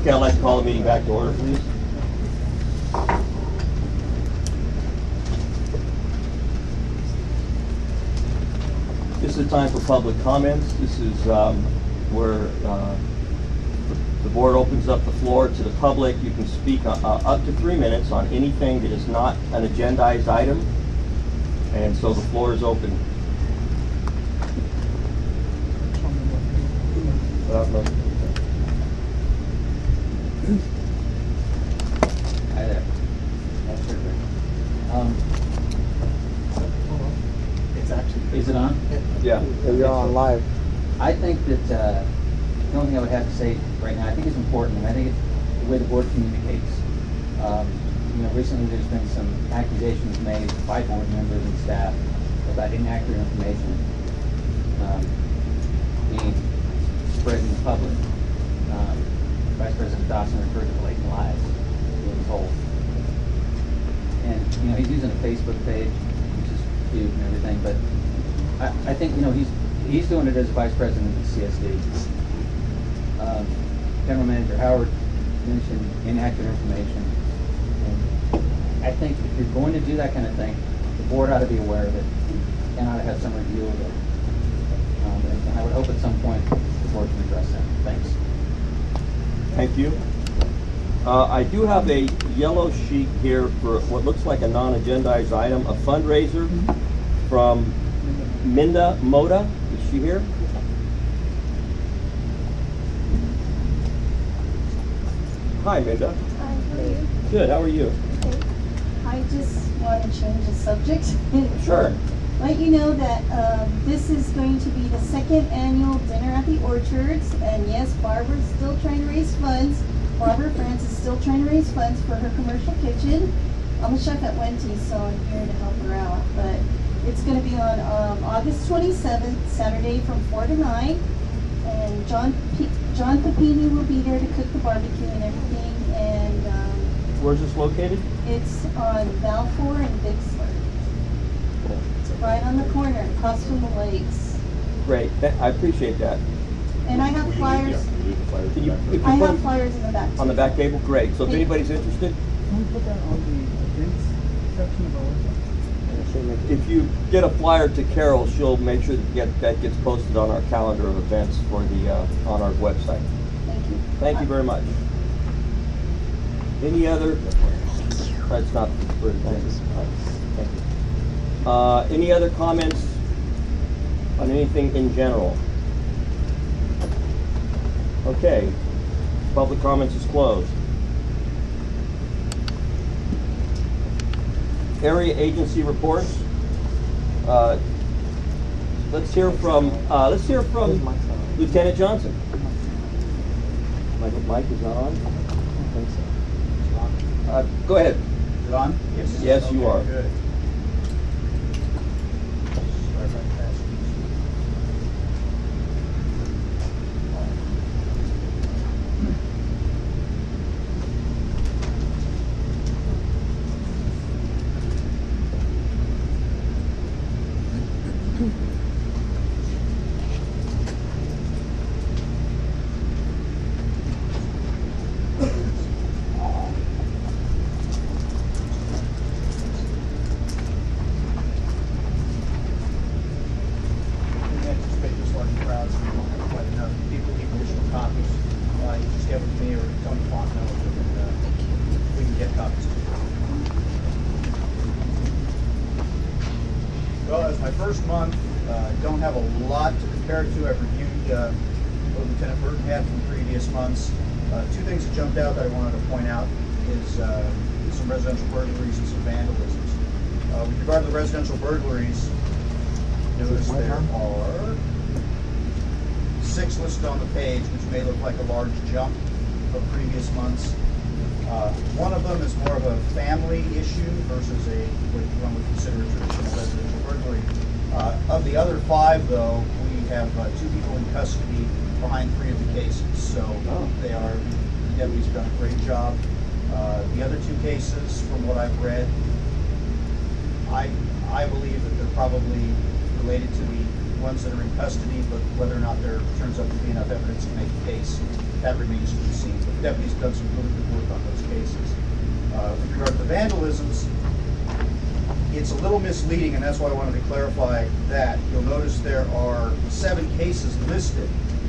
Okay, I'd like to call the meeting back to order, please. This is the time for public comments. This is where the board opens up the floor to the public. You can speak up to 3 minutes on anything that is not an agendized item. And so the floor is open. Hi there. It's actually. Is it on? Yeah. You're on live. I think that the only thing I would have to say right now, I think it's important, and I think it's the way the board communicates. Recently there's been some accusations made by board members and staff about inaccurate information being spread in the public. Vice President Dawson referred to blatant lies being told. And, he's using a Facebook page, which is cute and everything, but I think, he's doing it as Vice President of the CSD. General Manager Howard mentioned inaccurate information. And I think if you're going to do that kind of thing, the board ought to be aware of it and ought to have some review of it. And I would hope at some point the board can address that. Thanks. Thank you. I do have a yellow sheet here for what looks like a non-agendized item, a fundraiser from Minda Moda. Is she here? Hi, Minda. Hi, how are you? Good, how are you? Okay. I just want to change the subject. Sure. Let you know that this is going to be the second annual dinner at the Orchards, and yes, Barbara's still trying to raise funds. Barbara France is still trying to raise funds for her commercial kitchen. I'm a chef at Wendy's, so I'm here to help her out. But it's going to be on August 27th, Saturday from 4 to 9. And John Papini will be there to cook the barbecue and everything. And Where's this located? it's on Balfour and Bixler. It's right on the corner, across from the lakes. Great, I appreciate that. And I have flyers. Can you, if you I put have them flyers in the back. on the back table, great. So if anybody's interested, Can we put that on the events section of our website? if you get a flyer to Carol, she'll make sure that gets posted on our calendar of events for the on our website. Thank you. Thank you very much. Any other? That's not for thanks. Thank you. Any other comments on anything in general? Okay. Public comments is closed. Area agency reports. Let's hear from Lieutenant Johnson. Mike is not on? Go ahead. Is it on? Yes, you are. Good. Sorry about that. Well, as my first month, don't have a lot to compare it to. I've reviewed what Lieutenant Burton had from previous months. Two things that jumped out that I wanted to point out is some residential burglaries and some vandalisms. With regard to the residential burglaries, notice there are 6 listed on the page, which may look like a large jump from previous months. One of them is more of a family issue versus what one would consider a traditional residential burglary. Of the other 5, though, we have 2 people in custody behind 3 of the cases. So they are, the deputies have done a great job. The other 2 cases, from what I've read, I believe that they're probably related to the ones that are in custody, but whether or not there turns out to be enough evidence to make a case, that remains to be seen. But the deputies have done some really good work on those cases. With regard to the vandalisms, it's a little misleading, and that's why I wanted to clarify that. You'll notice there are 7 cases listed.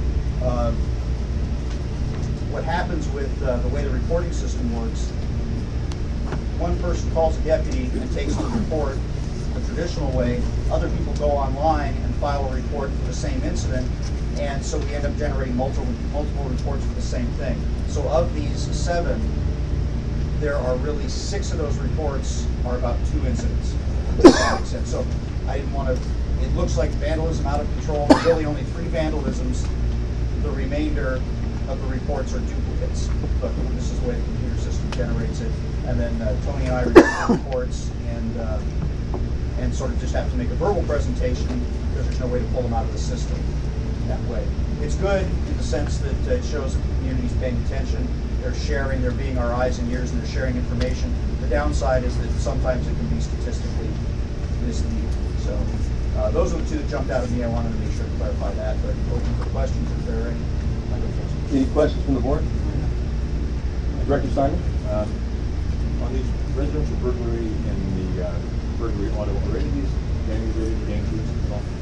What happens with the way the reporting system works, one person calls a deputy and takes the report the traditional way. Other people go online and file a report for the same incident, and so we end up generating multiple reports for the same thing. So of these 7, there are really 6 of those reports are about 2 incidents. If that makes sense. So I didn't want to. It looks like vandalism out of control. Really, only 3 vandalisms. The remainder of the reports are duplicates, but this is the way the computer system generates it. And then Tony and I review the reports and sort of just have to make a verbal presentation because there's no way to pull them out of the system that way. It's good in the sense that it shows that the community's paying attention. They're sharing, they're being our eyes and ears, and they're sharing information. The downside is that sometimes it can be statistically misleading. So those are the 2 that jumped out at me. I wanted to make sure to clarify that, but open for questions if there are any. Any questions from the board? Director Simon? On these residential burglary and the burglary auto, are any of these gang-related, gang-related at all?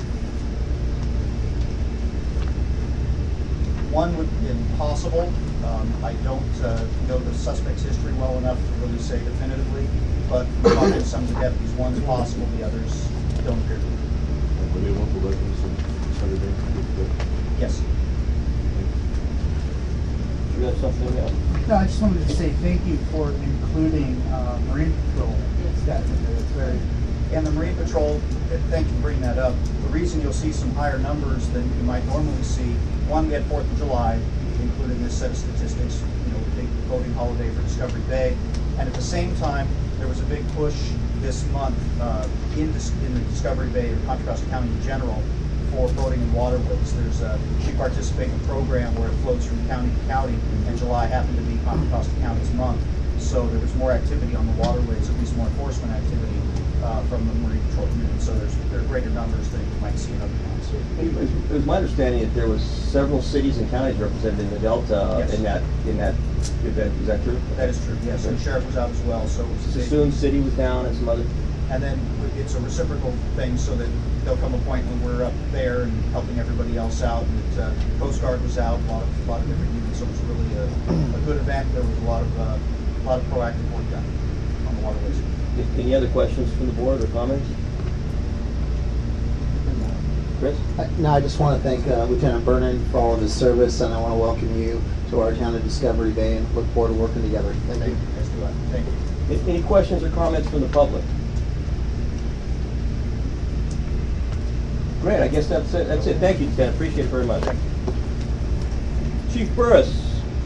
One would be impossible. I don't know the suspect's history well enough to really say definitively, but talking to some of the deputies, one's possible, the others don't appear to be. And were they local residents of Saturday? Yes. You have something else? No, I just wanted to say thank you for including Marine Patrol stats in there. It's very. And the Marine Patrol, thank you for bringing that up. The reason you'll see some higher numbers than you might normally see, one, we had 4th of July, included in this set of statistics, big voting holiday for Discovery Bay. And at the same time, there was a big push this month in the Discovery Bay or Contra Costa County in general for voting in waterways. We participate in a program where it flows from county to county, and July happened to be Contra Costa County's month. So there was more activity on the waterways, at least more enforcement activity from the Marine Patrol unit. So there are greater numbers than you might see in other counties. It was my understanding that there was several cities and counties represented in the Delta Yes. in that event. Is that true? That is true, yes. And the sheriff was out as well, so it was a big. Sassoon City was down and some other. And then it's a reciprocal thing, so that there'll come a point when we're up there and helping everybody else out. And Coast Guard was out, a lot of different units, so it was really a good event. There was a lot of proactive work done on the waterways. Any other questions from the board or comments? Chris? No, I just want to thank Lieutenant Vernon for all of his service, and I want to welcome you to our town of Discovery Bay and look forward to working together. Thank you. Let's do that. Thank you. Any questions or comments from the public? Great, I guess that's it. Thank you, Lieutenant. Appreciate it very much. Chief Burris.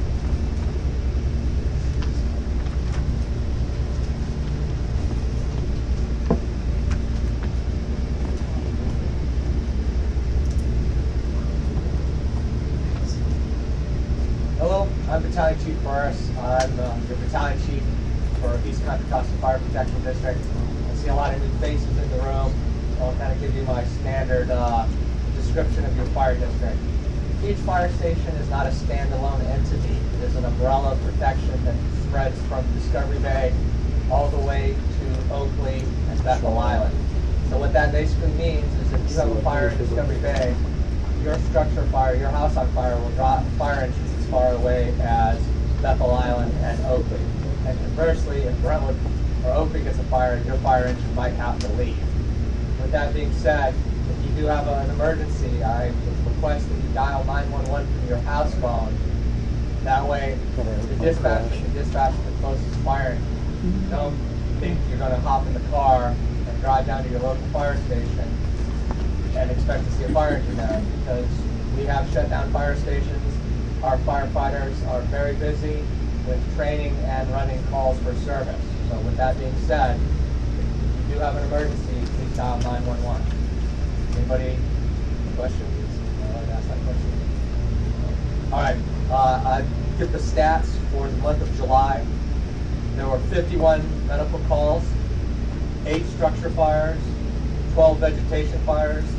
Hello, I'm Battalion Chief Burris. I'm your battalion chief for East Contra Costa Fire Protection District. I see a lot of new faces in the room, so I'll kind of give you my standard description of your fire district. Each fire station is not a standalone entity. It is an umbrella of protection that spreads from Discovery Bay all the way to Oakley and Bethel Island. So what that basically means is if you have a fire in Discovery Bay, your structure fire, your house on fire will drop fire engines as far away as Bethel Island and Oakley. And conversely, if Brentwood or Oakley gets a fire, your fire engine might have to leave. With that being said, if you do have an emergency, I would request that you dial 911 from your house phone. That way, the dispatcher can dispatch the closest fire engine. Don't think you're going to hop in the car and drive down to your local fire station and expect to see a fire engine there, because we have shut down fire stations. Our firefighters are very busy with training and running calls for service. So with that being said, if you do have an emergency, please dial 911. Anybody questions? I'd ask that question. All right, I give the stats for the month of July. There were 51 medical calls, 8 structure fires, 12 vegetation fires,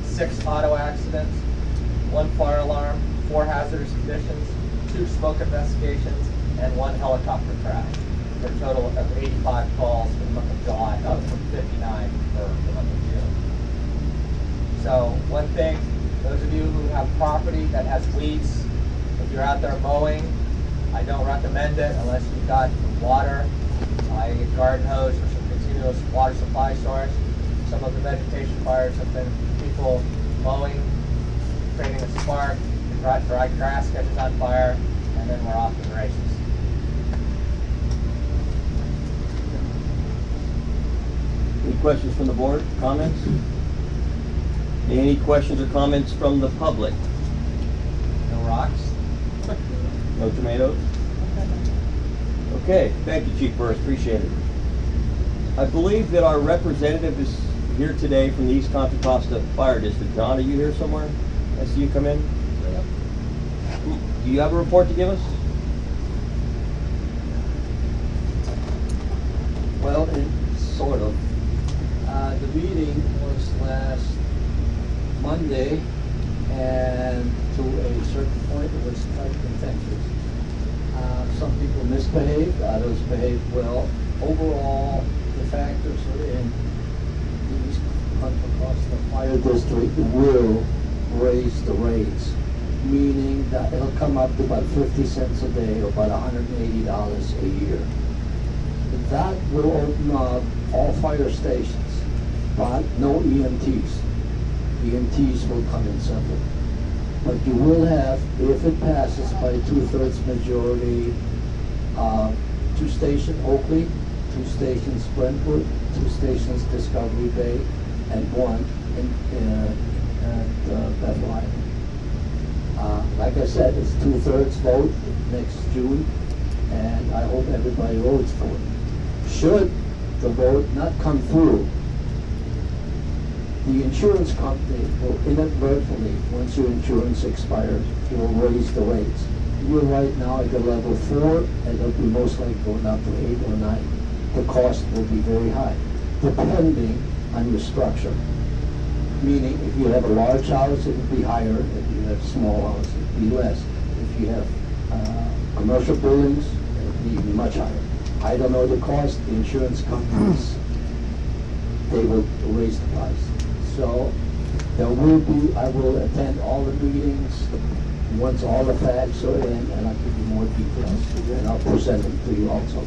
6 auto accidents, 1 fire alarm, 4 hazardous conditions, 2 smoke investigations, and 1 helicopter crash, for a total of 85 calls for the month of July, up from 59 for the month of June. So one thing, those of you who have property that has weeds, if you're out there mowing, I don't recommend it unless you've got water, a garden hose, or some continuous water supply source. Some of the vegetation fires have been people mowing, creating a spark, dry grass catches on fire, and then we're off to the races. Any questions from the board? Comments? Any questions or comments from the public? No rocks? No tomatoes? Okay, thank you, Chief Burris, appreciate it. I believe that our representative is here today from the East Contra Costa Fire District. John, are you here somewhere? I see you come in. Do you have a report to give us? Well, sort of. The meeting was last Monday, and to a certain point it was quite contentious. Some people misbehaved, others behaved well. Overall, the factors are in the East Contra Costa Fire District will raise the rates, meaning that it'll come up to about 50 cents a day, or about $180 a year. That will open up all fire stations, but no EMTs. EMTs will come in separate. But you will have, if it passes by 2/3 majority, 2 stations Oakley, 2 stations Brentwood, 2 stations Discovery Bay, and 1 at Bethlehem. Like I said, it's 2/3 vote next June, and I hope everybody votes for it. Should the vote not come through, the insurance company will inadvertently, once your insurance expires, will raise the rates. You're right now at the level 4, and it'll be most likely going up to 8 or 9. The cost will be very high, depending on your structure. Meaning, if you have a large house, it will be higher. If you have a small house, it will be less. If you have commercial buildings, it will be even much higher. I don't know the cost. The insurance companies, they will raise the price. So there will be, I will attend all the meetings once all the facts are in, and I'll give you more details, and I'll present them to you also.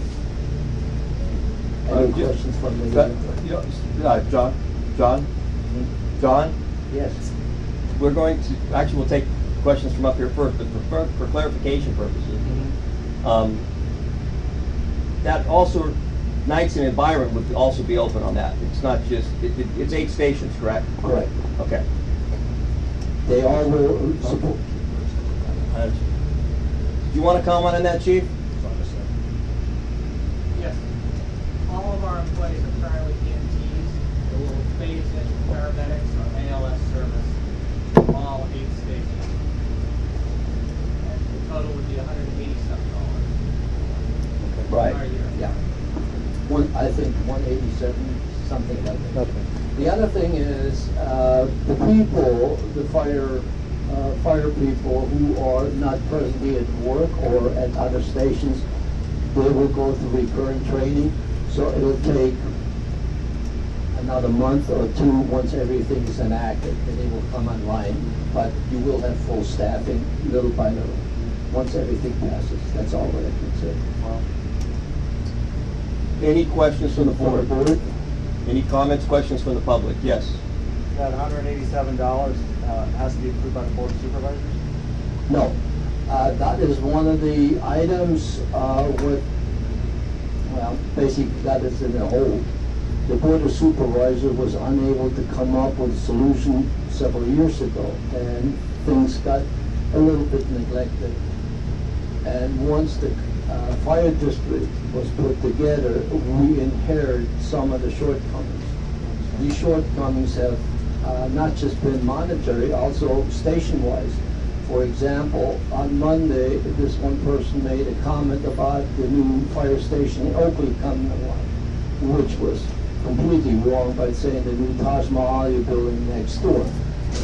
Any questions from the? John? Yes. We're going to, actually we'll take questions from up here first, but for clarification purposes, that also, nights and environment would also be open on that. It's not just, it's 8 stations, correct? Correct. Okay. They all will support. Do you want to comment on that, Chief? Yes. All of our employees are currently EMTs. They will phase in paramedics or ALS service from all 8 stations. And the total would be $187. Right. Per year. Yeah. I think 187, something like that. Okay. The other thing is, the people, the fire people who are not presently at work or at other stations, they will go through recurrent training. So it'll take another month or 2 once everything is enacted, and they will come online. But you will have full staffing little by little, once everything passes. That's all that I can say. Any questions from the board? Any comments, questions from the public? Yes. That $187 has to be approved by the Board of Supervisors? No, that is one of the items basically that is in the hole. The Board of Supervisors was unable to come up with a solution several years ago, and things got a little bit neglected. And once the fire district was put together, we inherited some of the shortcomings. These shortcomings have not just been monetary, also station-wise. For example, on Monday, this one person made a comment about the new fire station in Oakley coming along, which was completely wrong by saying the new Taj Mahal you're building next door.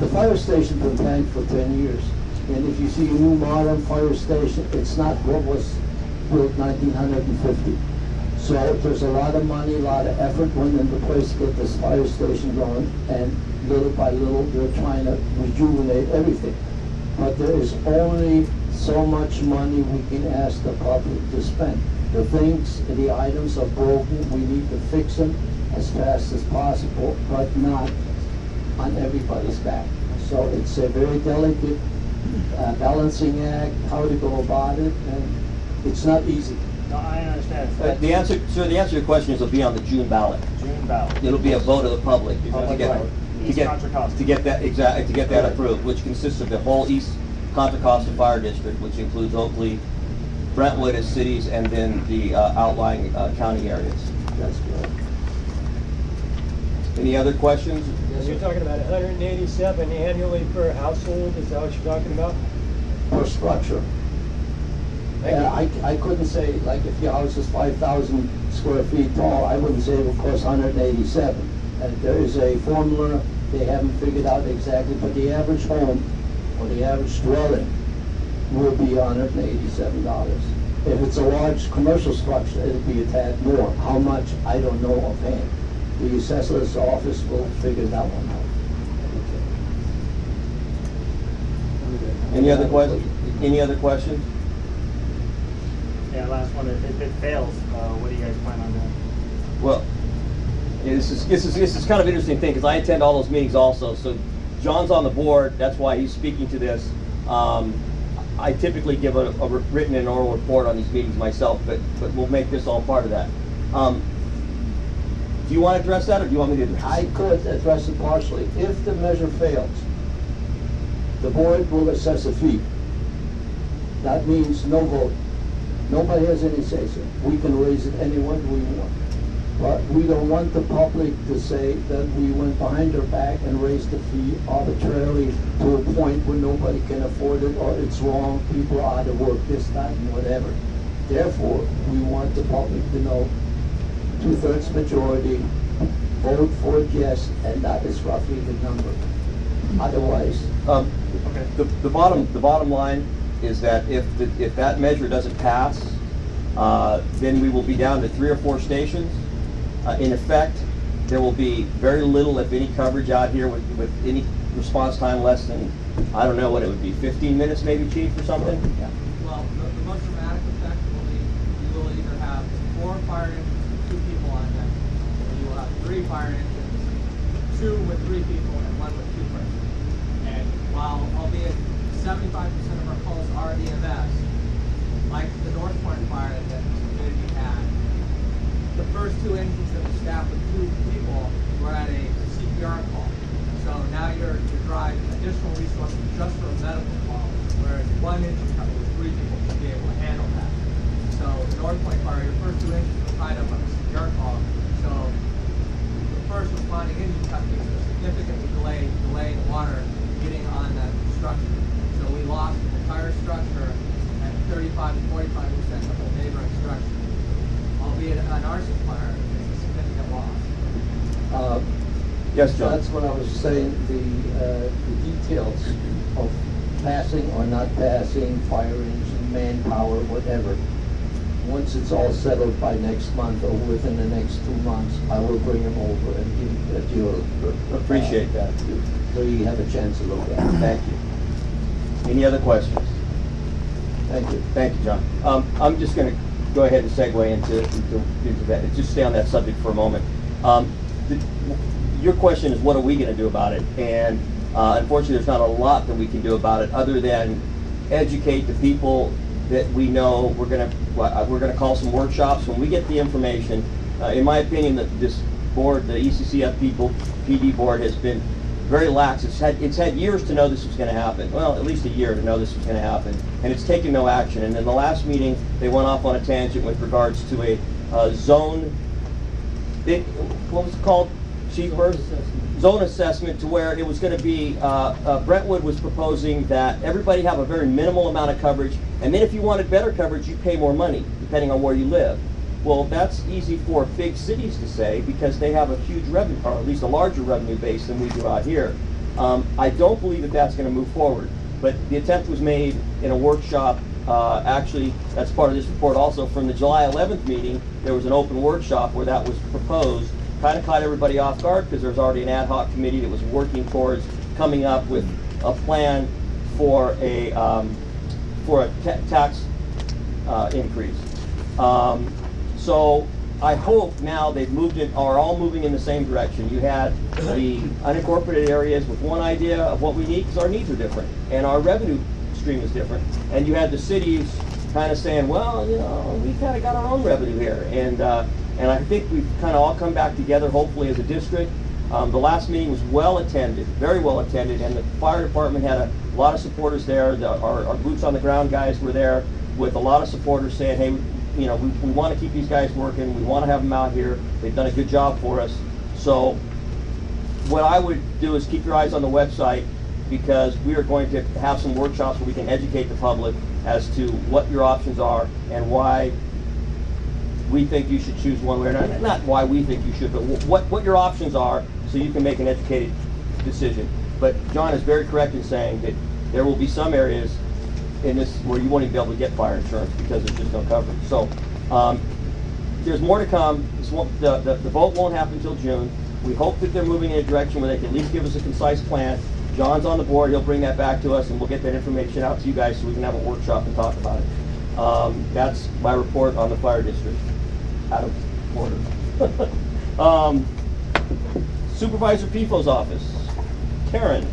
The fire station's been planned for 10 years. And if you see a new modern fire station, it's not what was built 1950. So there's a lot of money, a lot of effort went into place to get this fire station going, and little by little, they're trying to rejuvenate everything. But there is only so much money we can ask the public to spend. The things, the items are broken, we need to fix them as fast as possible, but not on everybody's back. So it's a very delicate balancing act, how to go about it, and it's not easy. No, I understand. The answer, sir, the answer to your question is it'll be on the June ballot. June ballot. It'll be a vote of the public Public vote. East Contra Costa. to get that exactly to get that approved, which consists of the whole East Contra Costa Fire District, which includes Oakley, Brentwood as cities, and then the outlying county areas. That's good. Any other questions? You're talking about 187 annually per household, is that what you're talking about? Per structure. Yeah, I couldn't say, like, if your house is 5,000 square feet tall, I wouldn't say it would cost 187. And there is a formula, they haven't figured out exactly, but the average home, or the average dwelling, will be $187. If it's a large commercial structure, it'll be a tad more. How much, I don't know offhand. The assessor's office will figure that one out. Any other questions? Any other questions? Yeah, last one. If it fails, what do you guys plan on doing? Well, yeah, this is kind of an interesting thing because I attend all those meetings also. So John's on the board. That's why he's speaking to this. I typically give a written and oral report on these meetings myself, but we'll make this all part of that. Do you want to address that, or do you want me to address it? I could address it partially. If the measure fails, the board will assess a fee. That means no vote. Nobody has any say-so. We can raise it any way we want. But we don't want the public to say that we went behind their back and raised the fee arbitrarily to a point where nobody can afford it, or it's wrong, people are out of work, this, that, and whatever. Therefore, we want the public to know 2/3 majority, vote for it, yes, and that is roughly the number. Otherwise, The bottom line is that if that measure doesn't pass, then we will be down to 3 or 4 stations. In effect, there will be very little, if any, coverage out here with any response time less than, I don't know what it would be, 15 minutes maybe, Chief, or something? Yeah. Well, the most dramatic effect will be you will either have 4 fire engines with 2 people on them, or you will have 3 fire engines, 2 with 3 people and 1 with 2 persons. And while, albeit 75% of our calls are EMS, like the North Point fire that the community had, the first 2 engines that were staffed with 2 people were at a CPR call. So now you're driving additional resources just for a medical call, whereas 1 engine coming with 3 people to be able to handle that. So the North Point fire, your first 2 engines were tied up on a CPR call. So the first responding engine companies are significantly delaying water getting on that structure. So we lost the entire structure and 35 to 45% of the neighboring structure. Albeit an arson fire is a significant loss. Yes, John. that's what I was saying, the details of passing or not passing, fire engine, manpower, whatever. Once it's all settled by next month or within the next 2 months, I will bring them over and give it to you. Appreciate that. So you have a chance to look at it. Thank you. Any other questions? Thank you. Thank you, John. I'm just going to go ahead and segue into that. Just stay on that subject for a moment. Your question is, what are we going to do about it? And unfortunately, there's not a lot that we can do about it other than educate the people that we know. We're going to call some workshops when we get the information. In my opinion, that this board, the ECCF PD board, has been very lax. It's had years to know this was going to happen. Well, at least a year to know this was going to happen, and it's taken no action. And in the last meeting, they went off on a tangent with regards to a zone. What was it called, Chief Burns? Zone assessment, to where it was going to be. Brentwood was proposing that everybody have a very minimal amount of coverage, and then if you wanted better coverage, you pay more money depending on where you live. Well, that's easy for big cities to say because they have a huge revenue, or at least a larger revenue base than we do out here. I don't believe that that's going to move forward, but the attempt was made in a workshop. Actually, that's part of this report also. From the July 11th meeting, there was an open workshop where that was proposed. Kind of caught everybody off guard because there was already an ad hoc committee that was working towards coming up with a plan for a tax increase. So I hope now they've moved it, are all moving in the same direction. You had the unincorporated areas with one idea of what we need, because our needs are different and our revenue stream is different. And you had the cities kind of saying, well, you know, we kind of got our own revenue here. And I think we've kind of all come back together, hopefully, as a district. The last meeting was well attended, very well attended, and the fire department had a lot of supporters there. Our boots on the ground guys were there with a lot of supporters saying, hey, you know, we want to keep these guys working. We want to have them out here. They've done a good job for us. So what I would do is keep your eyes on the website, because we are going to have some workshops where we can educate the public as to what your options are and why we think you should choose one way or another. Not why we think you should, but what your options are, so you can make an educated decision. But John is very correct in saying that there will be some areas in this where you won't even be able to get fire insurance because there's just no coverage. So there's more to come. The vote won't happen until June. We hope that they're moving in a direction where they can at least give us a concise plan. John's on the board. He'll bring that back to us, and we'll get that information out to you guys so we can have a workshop and talk about it. That's my report on the fire district. Out of order. Supervisor Pifo's office. Karen.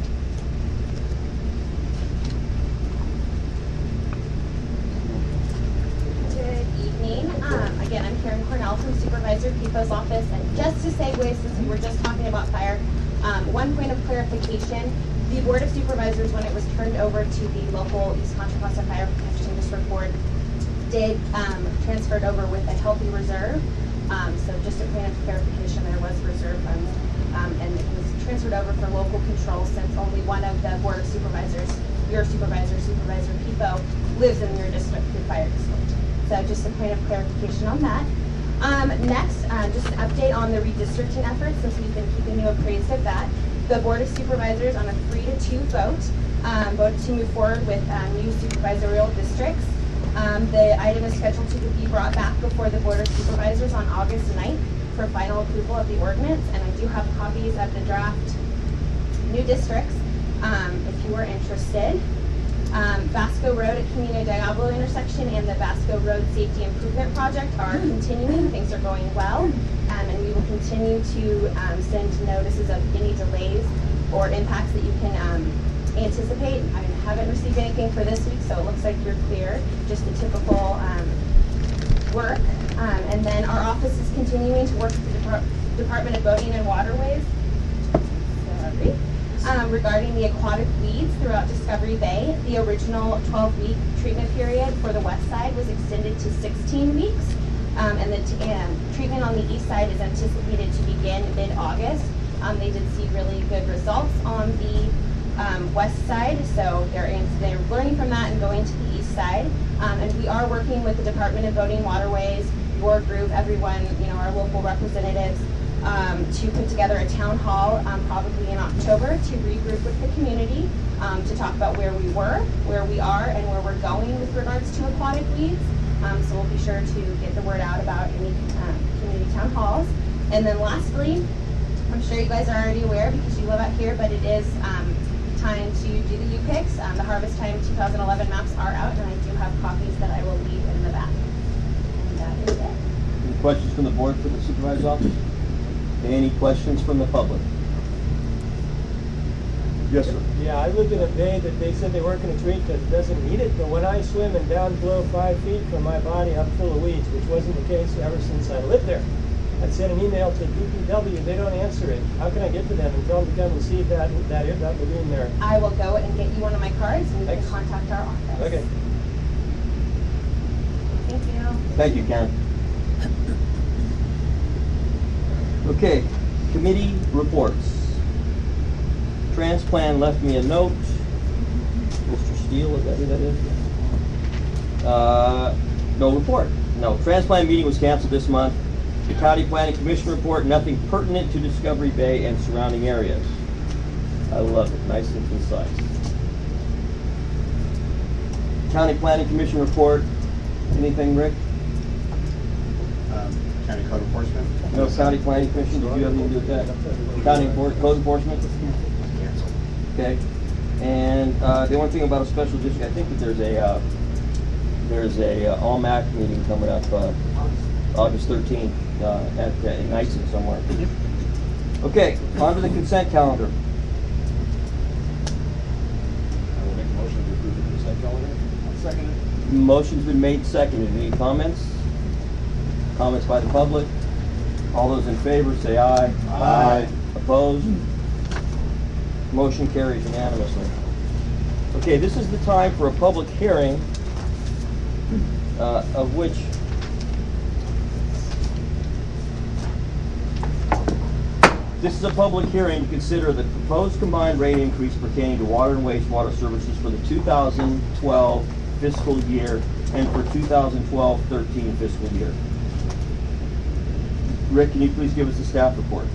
Good evening. Again, I'm Karen Cornell from Supervisor Pifo's office. And just to segue, since we were just talking about fire, one point of clarification. The Board of Supervisors, when it was turned over to the local East Contra Costa Fire Protection District Board, did transfer it over with a healthy reserve. So just a point of clarification, there was reserve funds. And it was transferred over for local control, since only one of the Board of Supervisors, your supervisor, Supervisor Pifo, lives in your district, your fire district. So just a point of clarification on that. Next, just an update on the redistricting efforts, since we've been keeping you appraised of that. The Board of Supervisors, on a 3-2 vote, voted to move forward with new supervisorial districts. The item is scheduled to be brought back before the Board of Supervisors on August 9th for final approval of the ordinance, and I do have copies of the draft new districts if you are interested. Vasco Road at Camino Diablo intersection and the Vasco Road Safety Improvement Project are continuing. Things are going well, and we will continue to send notices of any delays or impacts that you can anticipate. I haven't received anything for this week, so it looks like you're clear. Just the typical work. And then our office is continuing to work with the Department of Boating and Waterways regarding the aquatic weeds throughout Discovery Bay. The original 12-week treatment period for the west side was extended to 16 weeks. And the treatment on the east side is anticipated to begin mid-August. They did see really good results on the west side, so they're learning from that and going to the east side. And we are working with the Department of Boating Waterways, your group, everyone, our local representatives, to put together a town hall probably in October to regroup with the community to talk about where we were, where we are, and where we're going with regards to aquatic weeds. So we'll be sure to get the word out about any community town halls. And then lastly, I'm sure you guys are already aware because you live out here, but it is time to do the U-Picks. The Harvest Time 2011 maps are out, and I do have copies that I will leave in the back. And that is it. Any questions from the board for the supervisor's office? Any questions from the public? Yes, sir. Yeah, I lived in a bay that they said they weren't going to treat because it doesn't need it, but when I swim and down below 5 feet from my body, I'm full of weeds, which wasn't the case ever since I lived there. I sent an email to DPW, they don't answer it. How can I get to them and tell them to come and see that lagoon there? I will go and get you one of my cards, and you can contact our office. Okay. Thank you. Thank you, Karen. Okay, committee reports. Transplan left me a note. Mr. Steele, is that who that is? No report. No, Transplan meeting was canceled this month. The County Planning Commission report, nothing pertinent to Discovery Bay and surrounding areas. I love it, nice and concise. County Planning Commission report, anything, Rick? County Code Enforcement? No, County Planning Commission, did you have anything to do with that? County Code Enforcement? Cancel. Okay. And the only thing about a special district, I think that there's a all-MAC meeting coming up August 13th at Ignites somewhere. Okay, on to the consent calendar. I will make a motion to approve the consent calendar. I'll second it. Motion's been made, seconded. Any comments? Comments by the public? All those in favor say aye. Aye. Opposed? Motion carries unanimously. Okay, this is the time for a public hearing, of which this is a public hearing to consider the proposed combined rate increase pertaining to water and wastewater services for the 2012 fiscal year and for 2012-13 fiscal year. Rick, can you please give us the staff report?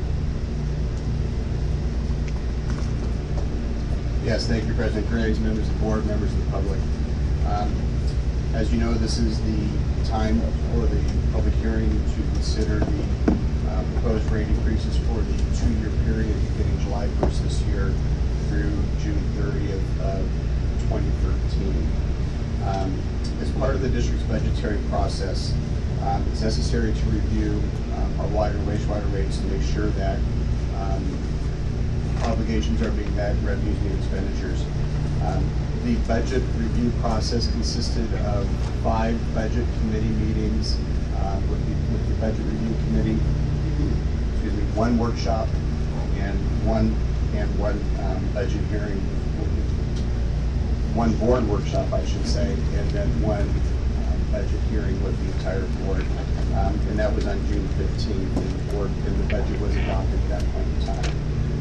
Yes, thank you, President Graves, members of the board, members of the public. As you know, this is the time for the public hearing to consider the proposed rate increases for the 2-year period beginning July 1st this year through June 30th of 2013. As part of the district's budgetary process, it's necessary to review our water and wastewater rates to make sure that obligations are being met, revenues and expenditures. The budget review process consisted of 5 budget committee meetings with the budget review committee, 1 workshop and one budget hearing, 1 board workshop, I should say, and then 1 budget hearing with the entire board. And that was on June 15th, and the budget was adopted at that point in time.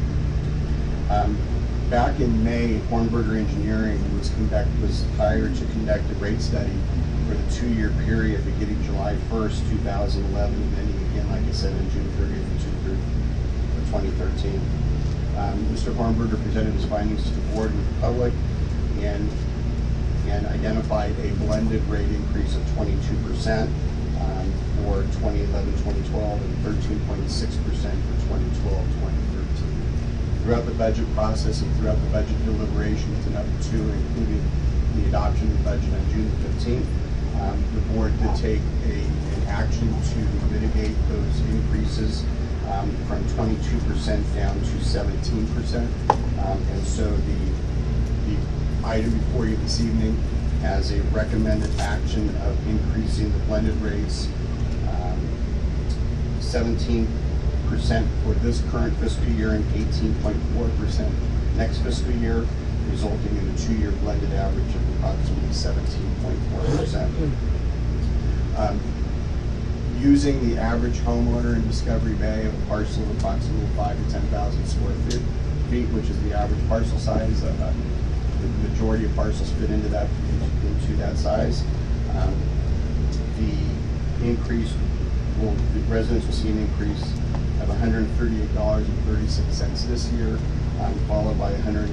Back in May, Hornberger Engineering was hired to conduct a rate study for the 2-year period beginning July 1st, 2011, and then again, like I said, on June 30th of 2013. Mr. Hornberger presented his findings to the board and the public, and identified a blended rate increase of 22% for 2011-2012 and 13.6% for 2012-2013. Throughout the budget process and throughout the budget deliberations and up to including the adoption of the budget on June 15th, the board did take an action to mitigate those increases from 22% down to 17%. And so the item before you this evening has a recommended action of increasing the blended rates 17% for this current fiscal year and 18.4% next fiscal year, resulting in a 2-year blended average of approximately 17.4%. Using the average homeowner in Discovery Bay of a parcel of approximately 5,000 to 10,000 square feet, which is the average parcel size, the majority of parcels fit into that size. The increase the residents will see an increase of $138.36 this year, followed by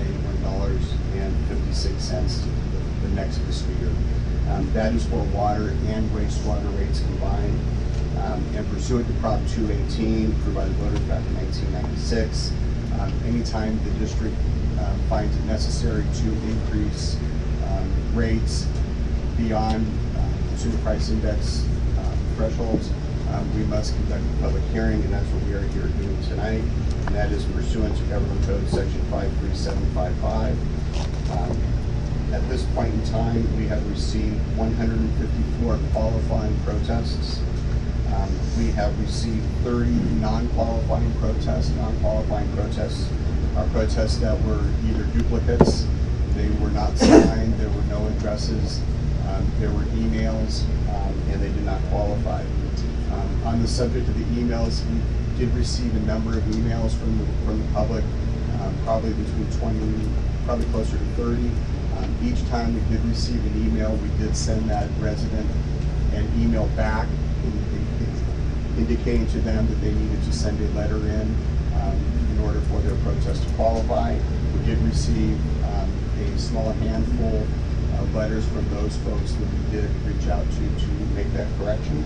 $181.56 the next fiscal year. That is for water and wastewater rates combined. And pursuant to Prop 218, approved by the voters back in 1996, anytime the district finds it necessary to increase rates beyond consumer price index thresholds, we must conduct a public hearing, and that's what we are here doing tonight. And that is pursuant to Government Code Section 53755. At this point in time, we have received 154 qualifying protests. We have received 30 non-qualifying protests. Non-qualifying protests are protests that were either duplicates, they were not signed, there were no addresses, there were emails, and they did not qualify. On the subject of the emails, we did receive a number of emails from the public, probably between 20, probably closer to 30. Each time we did receive an email, we did send that resident an email back indicating to them that they needed to send a letter in order for their protest to qualify. We did receive a small handful of letters from those folks that we did reach out to make that correction.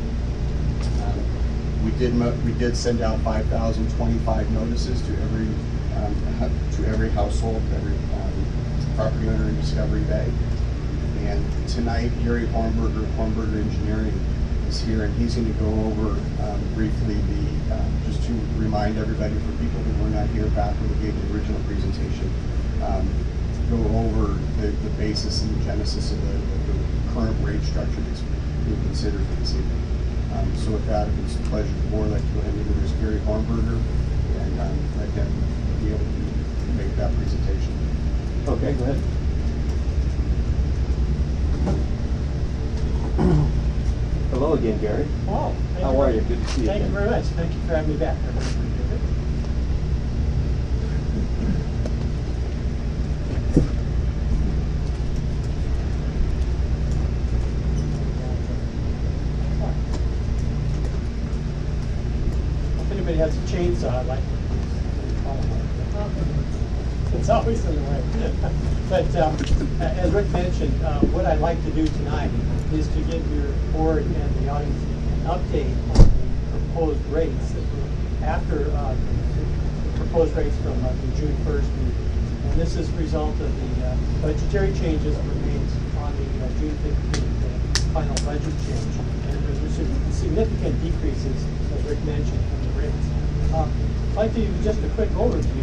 We did send out 5,025 notices to every household, every property owner in Discovery Bay. And tonight, Gary Hornberger, Hornberger Engineering, is here, and he's going to go over briefly just to remind everybody, for people who were not here back when we gave the original presentation, go over the basis and the genesis of the current rate structure that's being considered for this evening. So with that, if it's a pleasure, the board, I'd like to go ahead and introduce Gary Hornberger and let him be able to make that presentation. Okay, go ahead. Hello again, Gary. Hello. How are you? Good to see you Thank you again. very much. Thank you for having me back. I really appreciate it. If anybody has a chainsaw, I'd like it's always in the way. But as Rick mentioned, what I'd like to do tonight is to give your board and the audience an update on the proposed rates after the proposed rates from the June 1st meeting. And this is a result of the budgetary changes that were made on the June 15th final budget change. And there's significant decreases, as Rick mentioned, in the rates. I'd like to give you just a quick overview.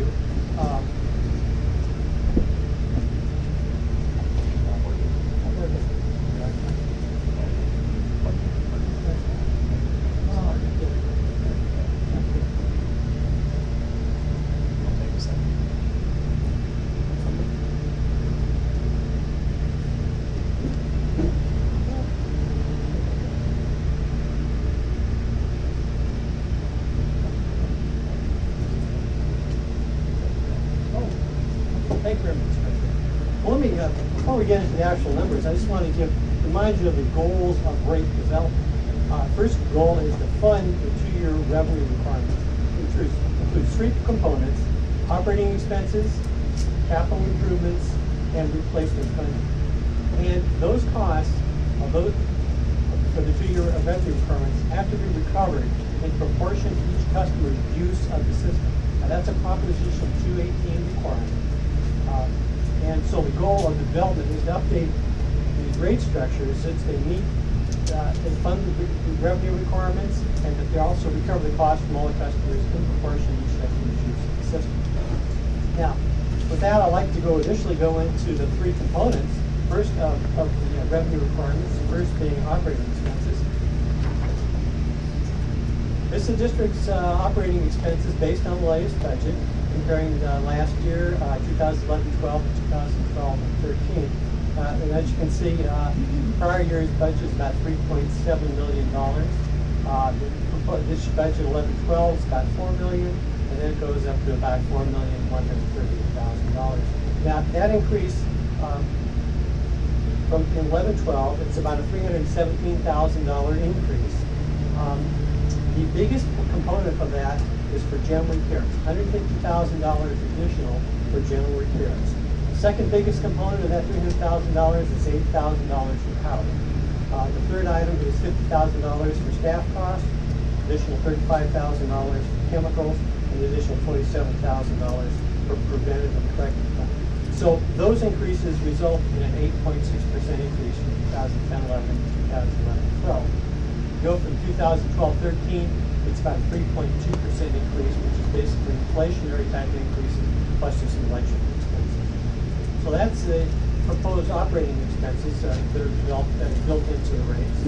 Thank you very much. Well, let me, before we get into the actual numbers, I just want to remind you of the goals of rate development. First goal is to fund the 2-year revenue requirements, which includes 3 components: operating expenses, capital improvements, and replacement funding. And those costs, for the 2-year revenue requirements, have to be recovered in proportion to each customer's use of the system. Now, that's a Proposition 218 requirement. And so the goal of development is to update these rate structures since they meet and fund the revenue requirements, and that they also recover the cost from all the customers in proportion to each customer's use of the system. Now, with that, I'd like to initially go into the 3 components. First of the revenue requirements, first being operating expenses. This is the district's operating expenses based on the latest budget, comparing last year, 2011-12 and 2012-13. And as you can see, prior year's budget is about $3.7 million. This budget 11-12 is about $4 million, and then it goes up to about $4,138,000. Now that increase from 11-12, it's about a $317,000 increase. The biggest component of that is for general repairs, $150,000 additional for general repairs. The second biggest component of that $300,000 is $8,000 for power. The third item is $50,000 for staff costs, additional $35,000 for chemicals, and an additional $47,000 for preventive and corrective funding. So those increases result in an 8.6% increase from 2010-11 to 2011-12. Go from 2012-13, it's about a 3.2% increase, which is basically inflationary type increases, plus just some electric expenses. So that's the proposed operating expenses that are built into the rates.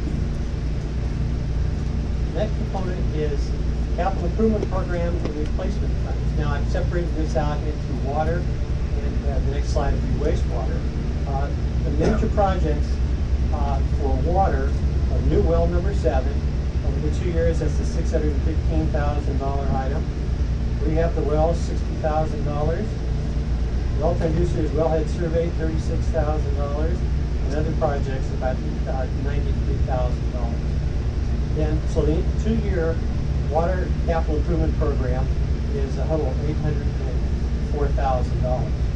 The next component is capital improvement program and replacement funds. Now I've separated this out into water, and the next slide will be wastewater. The major projects for water, new well number 7, over the 2 years, that's the $615,000 item. Rehab the wells, $60,000. Well producers wellhead survey, $36,000. And other projects, about $93,000. And so the 2-year water capital improvement program is a total of $804,000.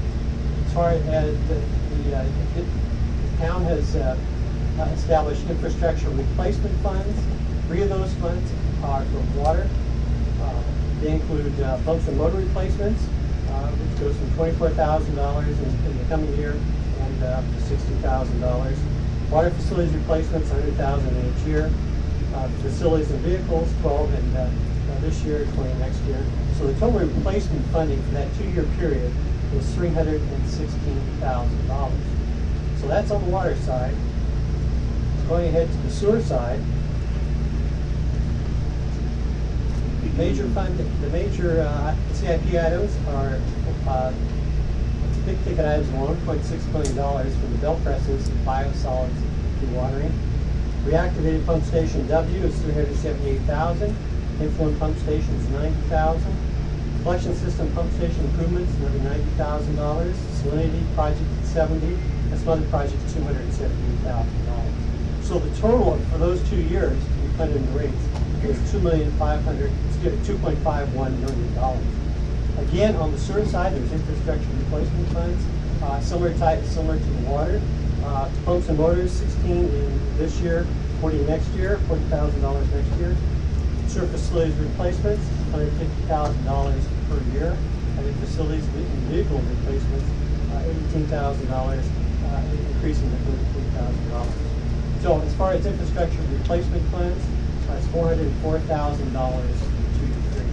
far as the town has established infrastructure replacement funds. 3 of those funds are for water. They include pumps and motor replacements, which goes from $24,000 in the coming year and up to $60,000. Water facilities replacements, $100,000 each year. Facilities and vehicles, $12,000 this year, $20,000 next year. So the total replacement funding for that 2-year period is $316,000. So that's on the water side. Going ahead to the sewer side. The major CIP items are big ticket items of $1.6 million for the belt presses and biosolids dewatering. Reactivated pump station W is $378,000. Influent pump station is $90,000. Collection system pump station improvements, another $90,000. Salinity project at $70,000. And some other projects, $278,000. So the total for those 2 years to be funded in rates is $2.51 million. Again, on the sewer side, there's infrastructure replacement funds, similar to the water. Pumps and motors, $16,000 in this year, $40,000 next year, $40,000 next year. Sewer facilities replacements, $150,000 per year. And then facilities and vehicle replacements, $18,000, increasing to $33,000. So as far as infrastructure replacement funds, it's $404,000 to 3.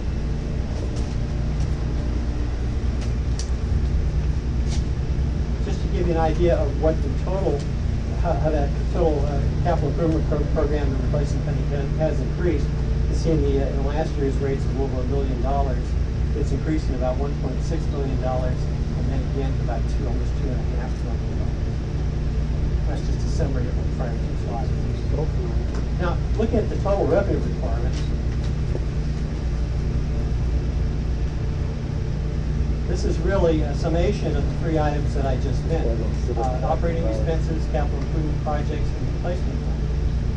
Just to give you an idea of what the total, how that total capital improvement program and replacement funding has increased, you see in the last year's rates of over $1 million, it's increasing about $1.6 million, and then again about almost $2.5 million. That's just a summary of the prior 2 slides. Now, looking at the total revenue requirements, this is really a summation of the 3 items that I just mentioned. Operating expenses, capital improvement projects, and replacement funds.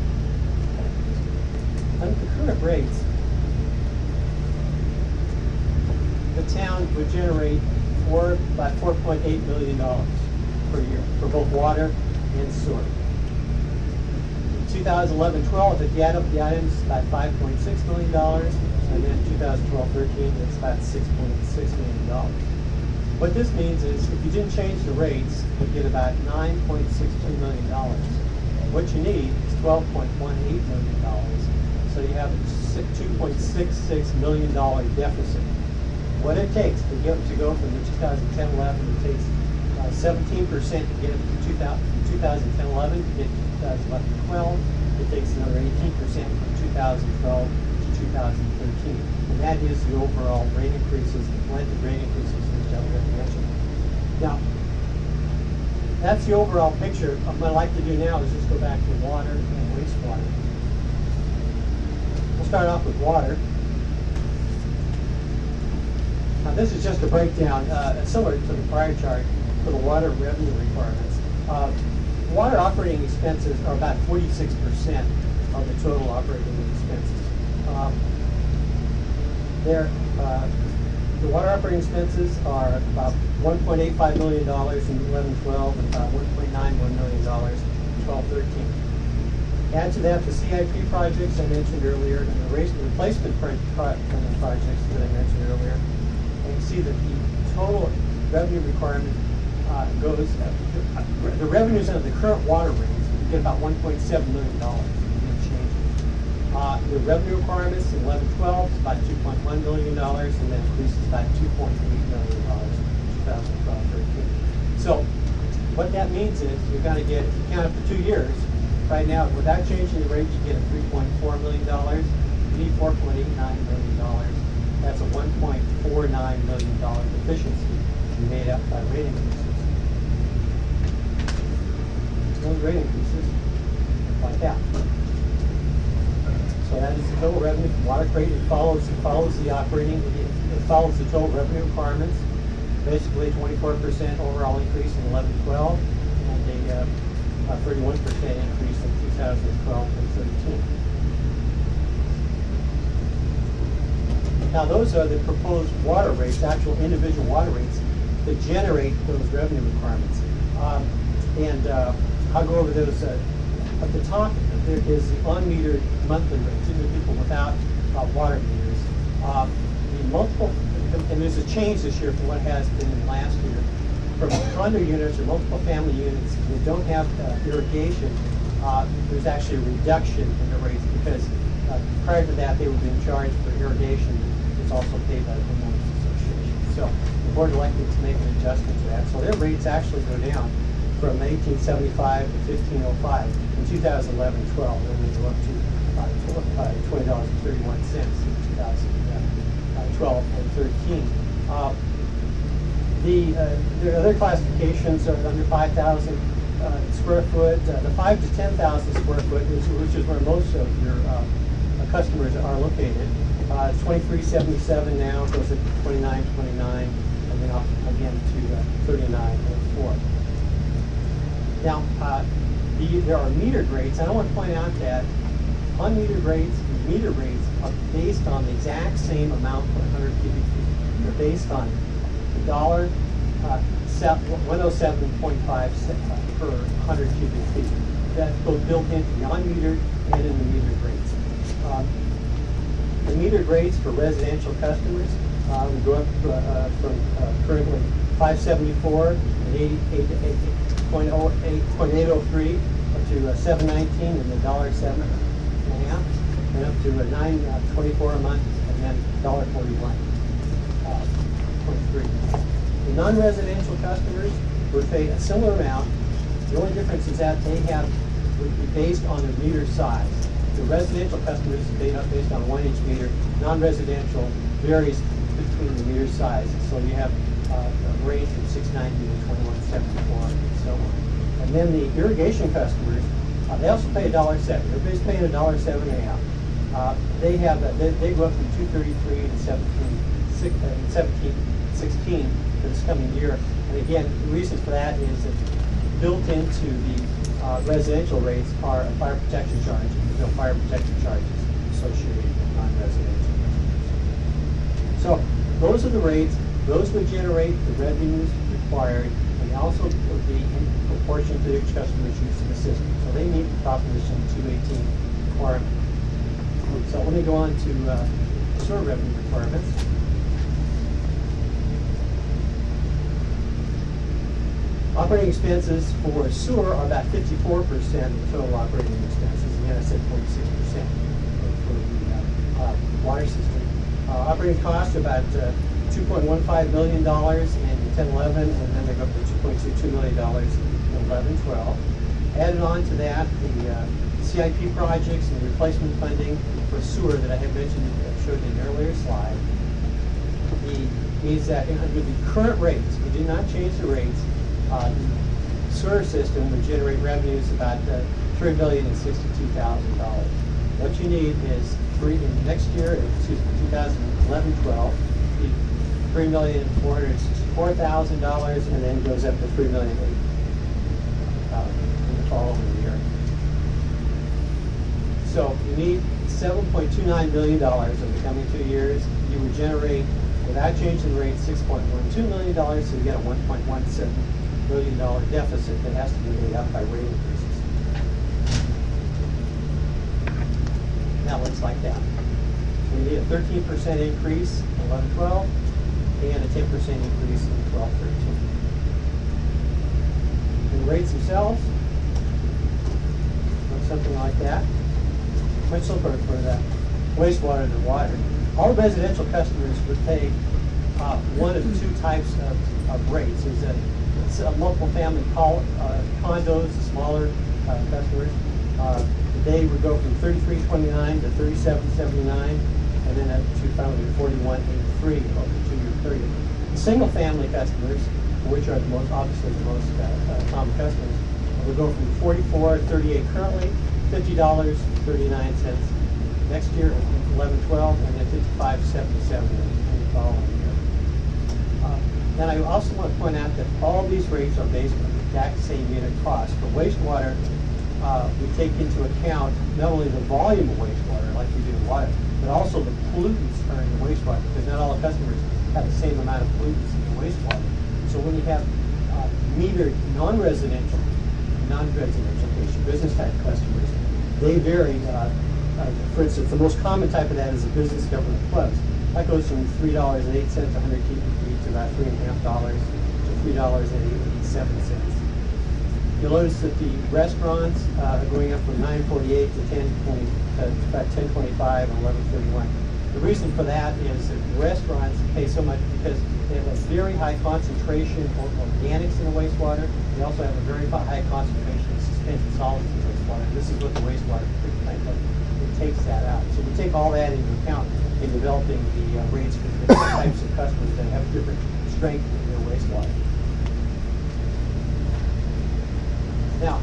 Under the current rates, the town would generate about $4.8 million per year for both water and sewer. 2011-12, if you add up the items, it's about $5.6 million, and then 2012-13, it's about $6.6 million. What this means is, if you didn't change the rates, you'd get about $9.62 million. What you need is $12.18 million. So you have a $2.66 million deficit. What it takes to go from the 2010-11, it takes 17% to get it from 2010-11 to get to 2011-12. It takes another 18% from 2012 to 2013. And that is the overall rate increases, the blended rate increases that I mentioned. Now, that's the overall picture. What I'd like to do now is just go back to water and wastewater. We'll start off with water. Now, this is just a breakdown, similar to the prior chart, for the water revenue requirements. Water operating expenses are about 46% of the total operating expenses. The water operating expenses are about $1.85 million in 11-12 and about $1.91 million in 12-13. Add to that the CIP projects I mentioned earlier and the replacement projects that I mentioned earlier. And you see that the total revenue requirement goes, the revenues under the current water rates, you get about $1.7 million in change. The revenue requirements in 11-12 is about $2.1 million, and then increases about $2.8 million in 2012-13. So what that means is you're going to get, if you count it for 2 years, right now, without changing the rate, you get a $3.4 million. You need $4.89 million. That's a $1.49 million deficiency made up by rate increases. Those rate increases like that. So that is the total revenue from water rate. It follows the operating. It follows the total revenue requirements. Basically, 24% overall increase in 11-12, and a 31% increase in 2012 and 13. Now, those are the proposed water rates, actual individual water rates that generate those revenue requirements. I'll go over those. At the top, there is the on-meter monthly rates. These are people without water meters. The multiple, and there's a change this year from what has been in last year. From condo units or multiple family units that don't have irrigation, there's actually a reduction in the rates because prior to that they were being charged for irrigation. It's also paid by the homeowners association. So the board elected to make an adjustment to that. So their rates actually go down from 1875 to 1505 in 2011-12, and they go up to $20.31 in 2012 and 13. There are other classifications are under 5,000 square foot. The 5 to 10,000 square foot, which is where most of your customers are located. It's 2377 now, goes up to 2929, and then up again to 3904. Now, there are metered rates, and I want to point out that unmetered rates and meter rates are based on the exact same amount per 100 cubic feet. They're based on $107.5 per 100 cubic feet. That's both built into the unmetered and in the metered rates. The metered rates for residential customers will go up from currently $574 and 8.803 up to $719 and $1.07 and a half, and up to $924 a month, and then $1.41. 23. The non-residential customers would pay a similar amount. The only difference is that they would be based on the meter size. The residential customers is based on a 1-inch meter. Non-residential varies between the meter size. So you have a range from 690 to 2174 and so on. And then the irrigation customers, they also pay $1.07. Everybody's paying $1.07 a half. They go up from 233 to 1716 for this coming year. And again, the reason for that is that built into the residential rates are a fire protection charge. There's no fire protection charges associated with non-residential. So those are the rates. Those would generate the revenues required, and also would be in proportion to each customer's use of the system. So they meet the Proposition 218 requirement. So let me go on to sewer revenue requirements. Operating expenses for sewer are about 54% of the total operating expenses. Again, I said 46% for the water system. Operating costs are about $2.15 million in 10-11, and then they go up to $2.22 million in 11-12. Added on to that, the CIP projects and the replacement funding for sewer that I had mentioned, showed in an earlier slide, means that under the current rates, we did not change the rates, the sewer system would generate revenues about $3,062,000. What you need is next year, 2011-12, $3,464,000, and then goes up to $3,008,000 in the following year. So you need $7.29 billion over the coming 2 years. You would generate, without changing the rate, $6.12 million, so you get a $1.17 billion deficit that has to be made up by rate increases. That looks like that. We need a 13% increase in 11-12 and a 10% increase in 12-13. And the rates themselves look something like that. Much simpler for the wastewater than water. All residential customers would pay one of two types of rates. It's a multiple family condos, the smaller customers. They would go from $33.29 to $37.79, and then up to finally $41.83 over the 2-year period. The single family customers, which are obviously the most common customers, would go from $44.38 currently, $50.39 next year, 11-12, and then $55.77 in the following year. And I also want to point out that all these rates are based on the exact same unit cost. For wastewater, we take into account not only the volume of wastewater, like we do in water, but also the pollutants are in the wastewater, because not all the customers have the same amount of pollutants in the wastewater. So So when you have metered non-residential case, business type customers, they vary. For instance, the most common type of that is a business government clubs. That goes from $3.08 a 100 cubic feet to about $3.50 to $3.87. You'll notice that the restaurants are going up from $9.48 to about $10.25 and $11.31. The reason for that is that restaurants pay so much because they have a very high concentration of organics in the wastewater. They also have a very high concentration of suspended solids in the wastewater. This is what the wastewater treatment plant does. It takes that out. So we take all that into account in developing the rates for the different types of customers that have different strength in their wastewater. Now,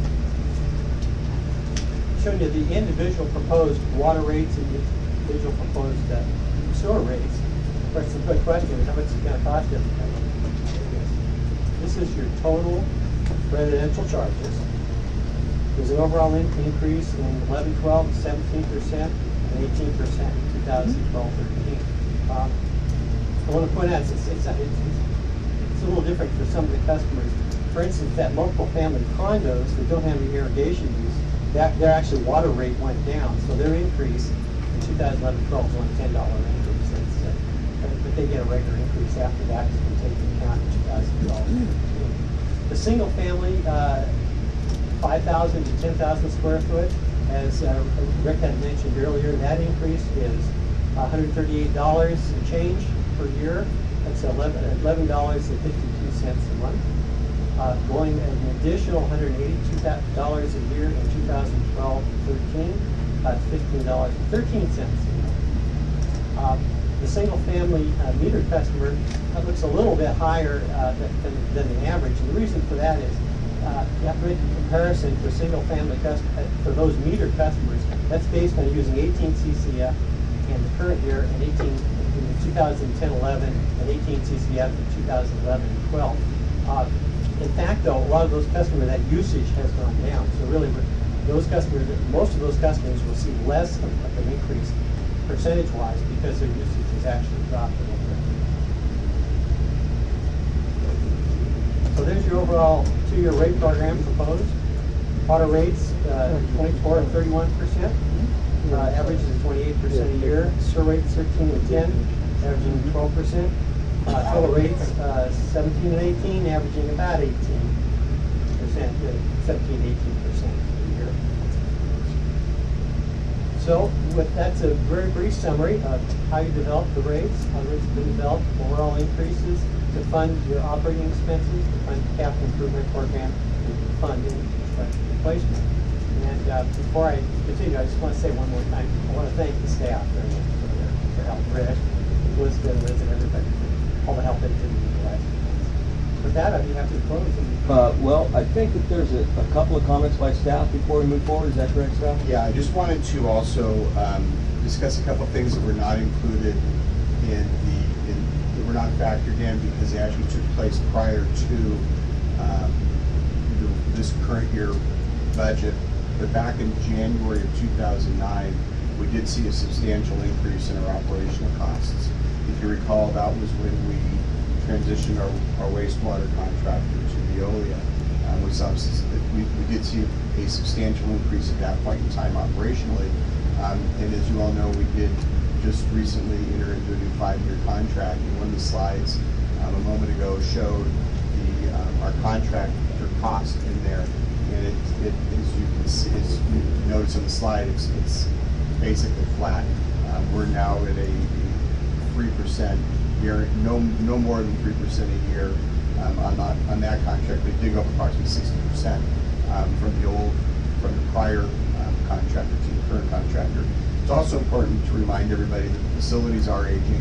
showing you the individual proposed water rates and the individual proposed sewer rates. Of course, the good question is how much it's going to cost everybody. This is your total residential charges. There's an overall increase in 11-12, 17%, and 18% in 2012-13. I want to point out it's a little different for some of the customers. For instance, that multiple family condos that don't have any irrigation use, their actual water rate went down. So their increase in 2011-12 was only $10 increase. But they get a regular increase after that because we take into account in 2012. The single family, 5,000 to 10,000 square foot, as Rick had mentioned earlier, that increase is $138 and change per year. That's $11.52 a month. Going an additional $182 a year in 2012-13, $15.13 a month. The single-family meter customer looks a little bit higher than the average, and the reason for that is you have to make a comparison for single-family for those meter customers. That's based on using 18 CCF in the current year and 2010-11 and 18 CCF in 2011-12. In fact, though, a lot of those customers, that usage has gone down. So really, those customers, most of those customers will see less of an increase percentage-wise because their usage has actually dropped a little bit. So there's your overall 2-year rate program proposed. Water rates, 24 and 31%. Average is 28% a year. Sewer rates, 13 and 10, averaging 12%. Total rates, 17 and 18, averaging about 18%, 17, 18% a year. So that's a very brief summary of how you develop the rates, how the rates have been developed, overall increases to fund your operating expenses, to fund the capital improvement program, and to fund infrastructure replacement. And before I continue, I just want to say one more time, I want to thank the staff very much for their help. Rick, Elizabeth, Liz, and everybody for all the help they did in the last few months. With that, I'd be happy to close. Well, I think that there's a couple of comments by staff before we move forward. Is that correct, staff? Yeah, I just wanted to also discuss a couple of things that were not included that were not factored in because they actually took place prior to this current year budget. But back in January of 2009, we did see a substantial increase in our operational costs. If you recall, that was when we transitioned our wastewater contractor to Veolia. We did see a substantial increase at that point in time operationally. And as you all know, we did just recently enter into a new 5-year contract. And one of the slides a moment ago showed our contractor cost in there. And as you can see, as you notice on the slide, it's basically flat. We're now at a 3% year, no more than 3% a year on that contract. They did go up approximately 60% from the prior contractor to the current contractor. It's also important to remind everybody that the facilities are aging.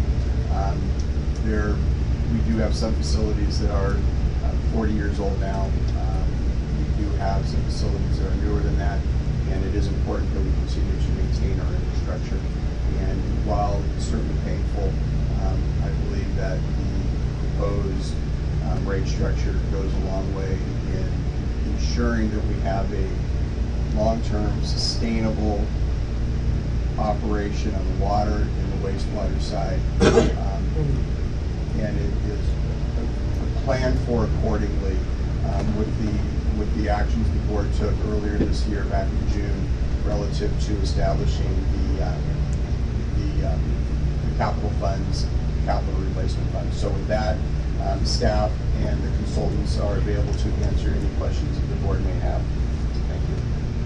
We do have some facilities that are 40 years old now. We do have some facilities that are newer than that, and it is important that we continue to maintain our infrastructure. And while it's certainly painful, I believe that the proposed rate structure goes a long way in ensuring that we have a long-term sustainable operation on the water and the wastewater side. And it is a planned for accordingly with the actions the board took earlier this year, back in June, relative to establishing the capital funds, capital replacement funds. So with that, staff and the consultants are available to answer any questions that the board may have. Thank you.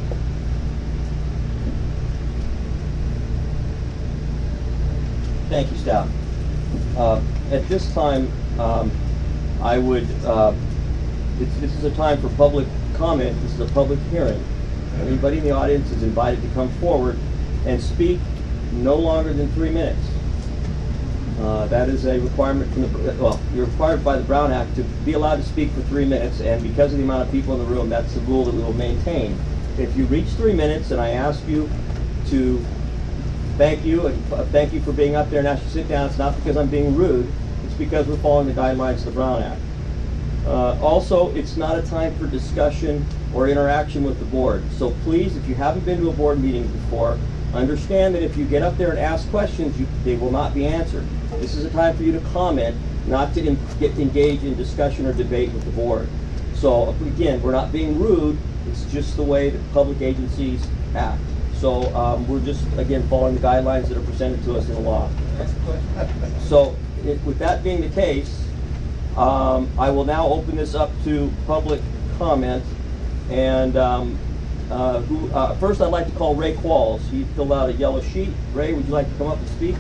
Thank you, staff. At this time, I would, this is a time for public comment. This is a public hearing. Anybody in the audience is invited to come forward and speak no longer than 3 minutes. That is a requirement from the, well, you're required by the Brown Act to be allowed to speak for 3 minutes, and because of the amount of people in the room, that's the rule that we will maintain. If you reach 3 minutes and I ask you to thank you for being up there and ask you to sit down, it's not because I'm being rude, it's because we're following the guidelines of the Brown Act. Also, it's not a time for discussion or interaction with the board. So please, if you haven't been to a board meeting before, understand that if you get up there and ask questions, they will not be answered. This is a time for you to comment, not to engage in discussion or debate with the board. So again, we're not being rude, it's just the way that public agencies act. So we're just, again, following the guidelines that are presented to us in the law. So with that being the case, I will now open this up to public comment. And first I'd like to call Ray Qualls. He filled out a yellow sheet. Ray, would you like to come up and speak?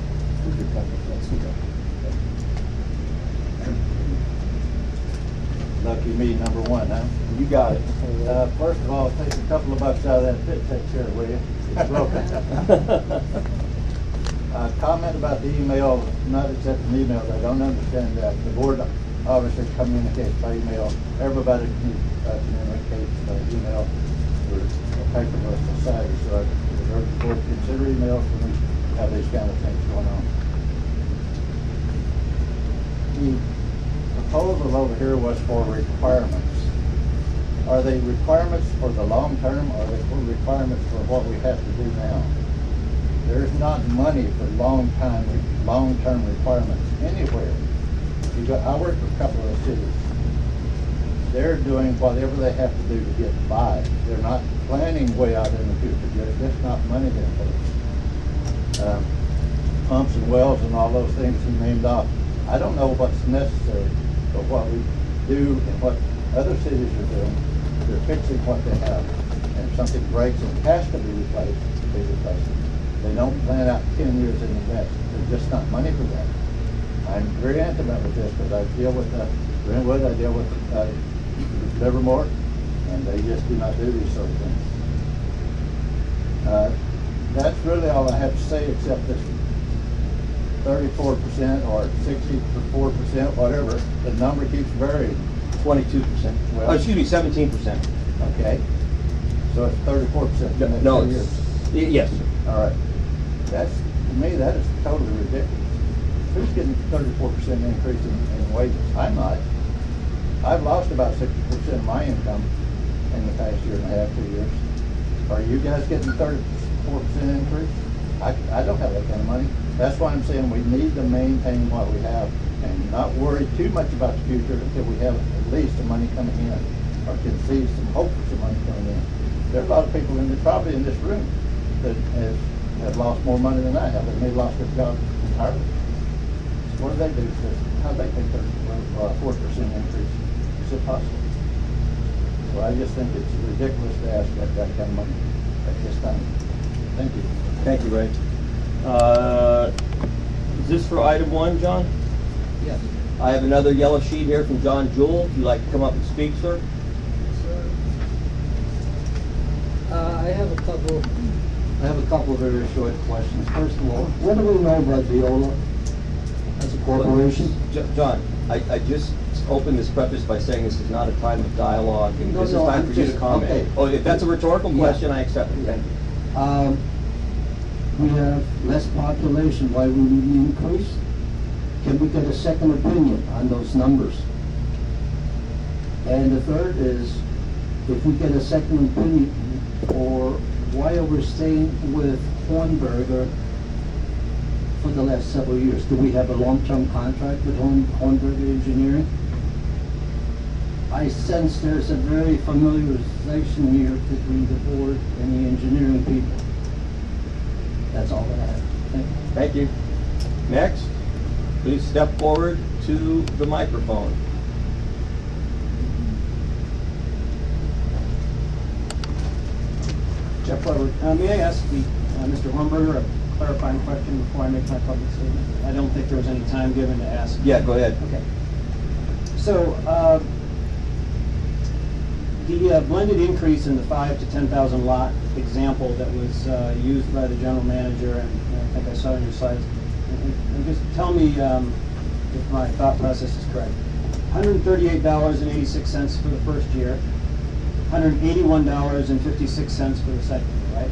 Lucky me, number one, huh? You got it. First of all, take a couple of bucks out of that fit tech chair, will you? It's broken. Comment about the email, not accepting emails. I don't understand that. The board obviously communicates by email. Everybody communicates by email. We're a paperless society, so I urge the board to consider emails when we have these kind of things going on. The proposal over here was for requirements. Are they requirements for the long term, or are they requirements for what we have to do now? There's not money for long-term requirements anywhere. I work for a couple of cities. They're doing whatever they have to do to get by. They're not planning way out in the future. There's just not money there for it. Pumps and wells and all those things he named off. I don't know what's necessary, but what we do and what other cities are doing, they're fixing what they have. And if something breaks and has to be replaced, they replace it. They don't plan out 10 years in advance. There's just not money for that. I'm very intimate with this because I deal with Greenwood, I deal with Livermore, and they just do not do these sort of things. That's really all I have to say, except this 34% or 64%, whatever, the number keeps varying. 22%. Well, excuse me, 17%. Okay. So it's 34%. No, yes. All right. That's, to me, that is totally ridiculous. Who's getting 34% increase in wages? I'm not. I've lost about 60% of my income in the past year and a half, 2 years. Are you guys getting 34% increase? I don't have that kind of money. That's why I'm saying we need to maintain what we have and not worry too much about the future until we have at least the money coming in, or can see some hope for some money coming in. There are a lot of people probably in this room that have lost more money than I have. They may have lost their job entirely. So what do they do? How do they pay 4% increase? Is it possible? So I just think it's ridiculous to ask that kind of money at this time. Thank you. Thank you, Ray. Is this for item 1, John? Yes. I have another yellow sheet here from John Jewell. Would you like to come up and speak, sir? I have a couple of very short questions. First of all, what do we know about Veola as a corporation? John, I just opened this preface by saying this is not a time of dialogue, and this is time for you to comment. Okay. Oh, if that's a rhetorical question, I accept it. Thank you. We have less population. Why we need an increase? Can we get a second opinion on those numbers? And the third is, if we get a second opinion, or why are we staying with Hornberger for the last several years? Do we have a long-term contract with Hornberger Engineering? I sense there's a very familiarization here between the board and the engineering people. That's all I have. Thank you. Thank you. Next, please step forward to the microphone. Jeff Weber. May I ask Mr. Hornberger a clarifying question before I make my public statement? I don't think there was any time given to ask. Yeah, go ahead. Okay. So, the blended increase in the 5 to 10,000 lot example that was used by the general manager, and I think I saw in your slides, and just tell me if my thought process is correct. $138.86 for the first year, $181.56 for the second year, right?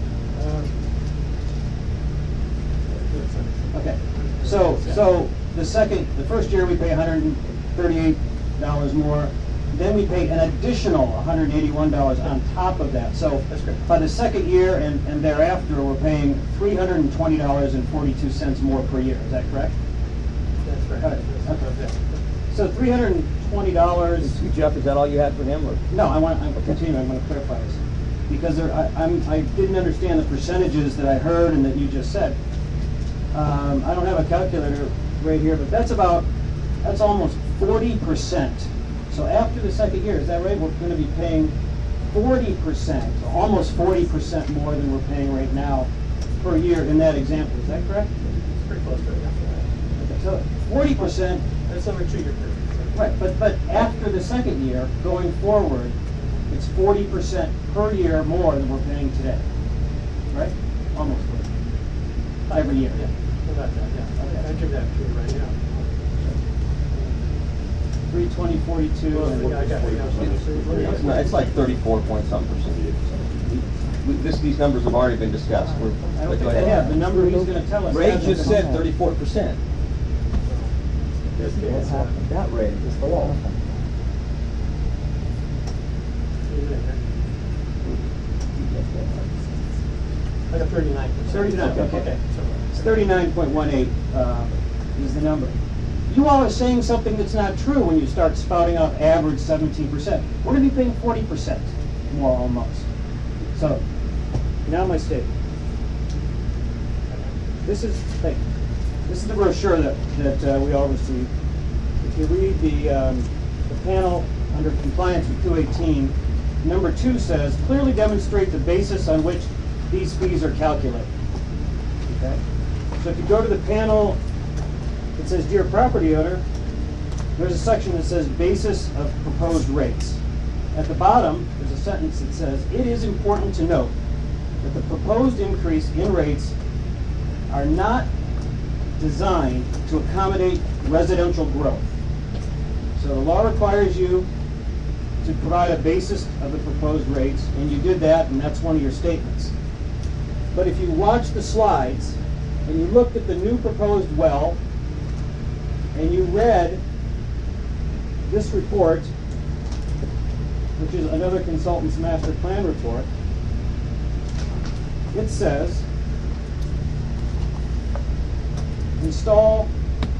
Okay. So the first year we pay $138 more. Then we pay an additional $181 on top of that. So by the second year and thereafter, we're paying $320.42 more per year. Is that correct? That's right. Okay. So $320. Jeff, is that all you had for him? Or? No, I'm continuing. I'm going to clarify this because I didn't understand the percentages that I heard and that you just said. I don't have a calculator right here, but that's almost 40%. So after the second year, is that right? We're going to be paying 40%, almost 40% more than we're paying right now per year in that example. Is that correct? It's pretty close to it. Okay, so 40%. That's over 2 year period. Right, but after the second year, going forward, it's 40% per year more than we're paying today. Right? Almost 40. Every year. Yeah, about that, yeah. Okay. I give that to you right now. 320.42. It's like 34 point something percent. These numbers have already been discussed. I don't think they have. The number he's going to tell us. Ray just said 34%. That rate is below. Like a 39%. 39, okay. It's 39.18 is the number. You all are saying something that's not true when you start spouting out average 17%. We're going to be paying 40% more almost. So, now my statement. This is the brochure that we all received. If you read the panel under compliance with 218, number 2 says, clearly demonstrate the basis on which these fees are calculated. Okay? So if you go to the panel, it says, dear property owner, there's a section that says basis of proposed rates. At the bottom, there's a sentence that says, it is important to note that the proposed increase in rates are not designed to accommodate residential growth. So the law requires you to provide a basis of the proposed rates, and you did that, and that's one of your statements. But if you watch the slides, and you looked at the new proposed well, and you read this report, which is another consultant's master plan report, it says, install,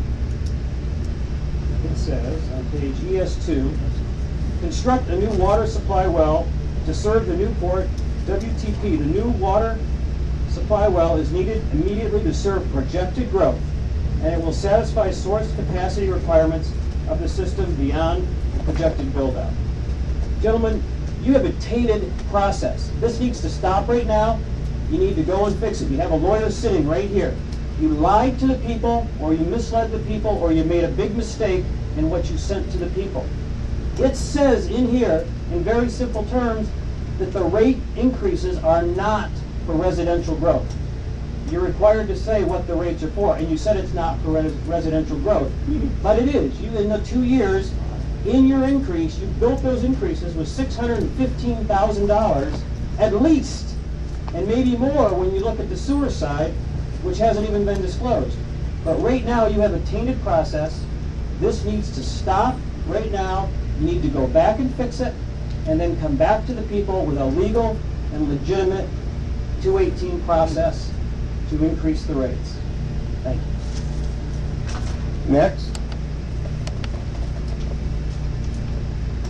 it says on page ES2, construct a new water supply well to serve the Newport WTP. The new water supply well is needed immediately to serve projected growth, and it will satisfy source capacity requirements of the system beyond the projected build-out. Gentlemen, you have a tainted process. This needs to stop right now. You need to go and fix it. You have a lawyer sitting right here. You lied to the people, or you misled the people, or you made a big mistake in what you sent to the people. It says in here, in very simple terms, that the rate increases are not for residential growth. You're required to say what the rates are for, and you said it's not for residential growth, but it is. You, in the 2 years, in your increase, you built those increases with $615,000 at least, and maybe more when you look at the sewer side, which hasn't even been disclosed. But right now, you have a tainted process. This needs to stop right now. You need to go back and fix it, and then come back to the people with a legal and legitimate 218 process to increase the rates. Thank you. Next.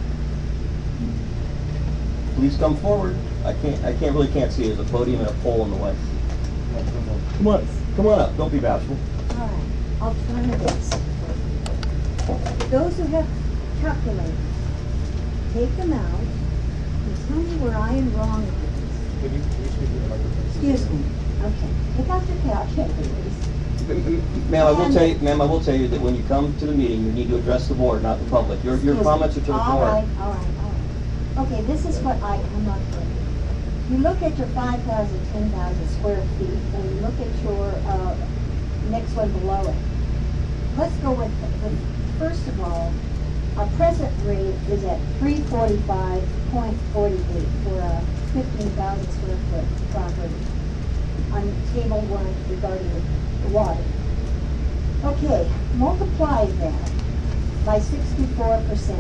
please come forward. I really can't see it. There's a podium and a pole in the way. Come on up, don't be bashful. All right, I'll try my best. Those who have calculators, take them out and tell me where I am wrong with this. Can you speak to the microphone? Excuse me. Okay, take out your calculators. Ma'am, I will tell you that when you come to the meeting, you need to address the board, not the public. Your comments are to the All board. right. Okay, this is what I come up with. You look at your 5,000, 10,000 square feet, and you look at your next one below it. Let's go with first of all, our present rate is at 345.48 for a 15,000 square foot property on table 1 regarding the water. Okay, multiply that by 64%.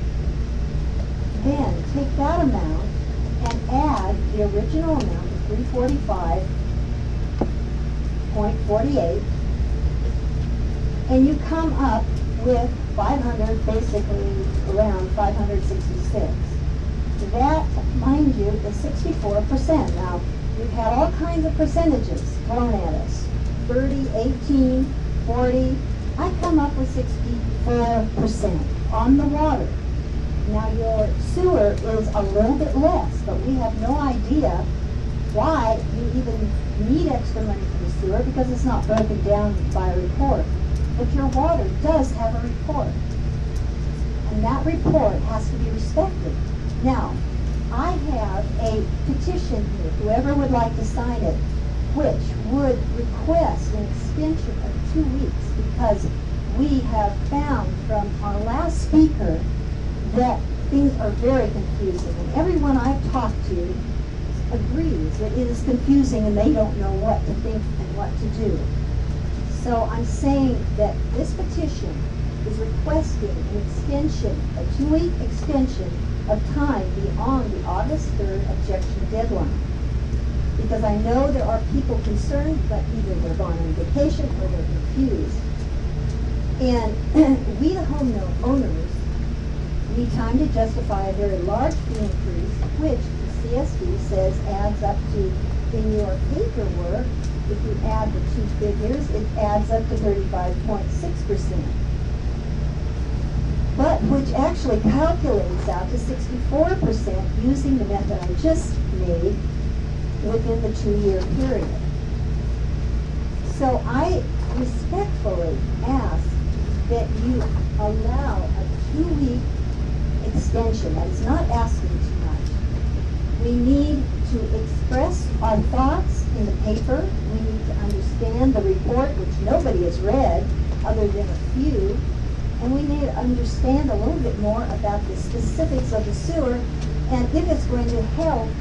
Then take that amount and add the original amount of 345.48, and you come up with 500, basically around 566. That, mind you, is 64%. Now, we've had all kinds of percentages thrown at us. 30, 18, 40. I come up with 64% on the water. Now, your sewer is a little bit less, but we have no idea why you even need extra money for the sewer, because it's not broken down by report. But your water does have a report, and that report has to be respected. Now, I have a petition here, whoever would like to sign it, which would request an extension of 2 weeks, because we have found from our last speaker that things are very confusing, and everyone I've talked to agrees that it is confusing and they don't know what to think and what to do. So I'm saying that this petition is requesting an extension, a 2-week extension of time beyond the August 3rd objection deadline. Because I know there are people concerned, but either they're gone on vacation or they're confused. And we, the homeowners, need time to justify a very large fee increase, which the CSD says adds up to, in your paperwork, if you add the two figures, it adds up to 35.6%. But which actually calculates out to 64% using the method I just made within the 2-year period. So I respectfully ask that you allow a 2-week extension. That is not asking too much. We need to express our thoughts in the paper. We need to understand the report, which nobody has read other than a few. And we need to understand a little bit more about the specifics of the sewer and if it's going to help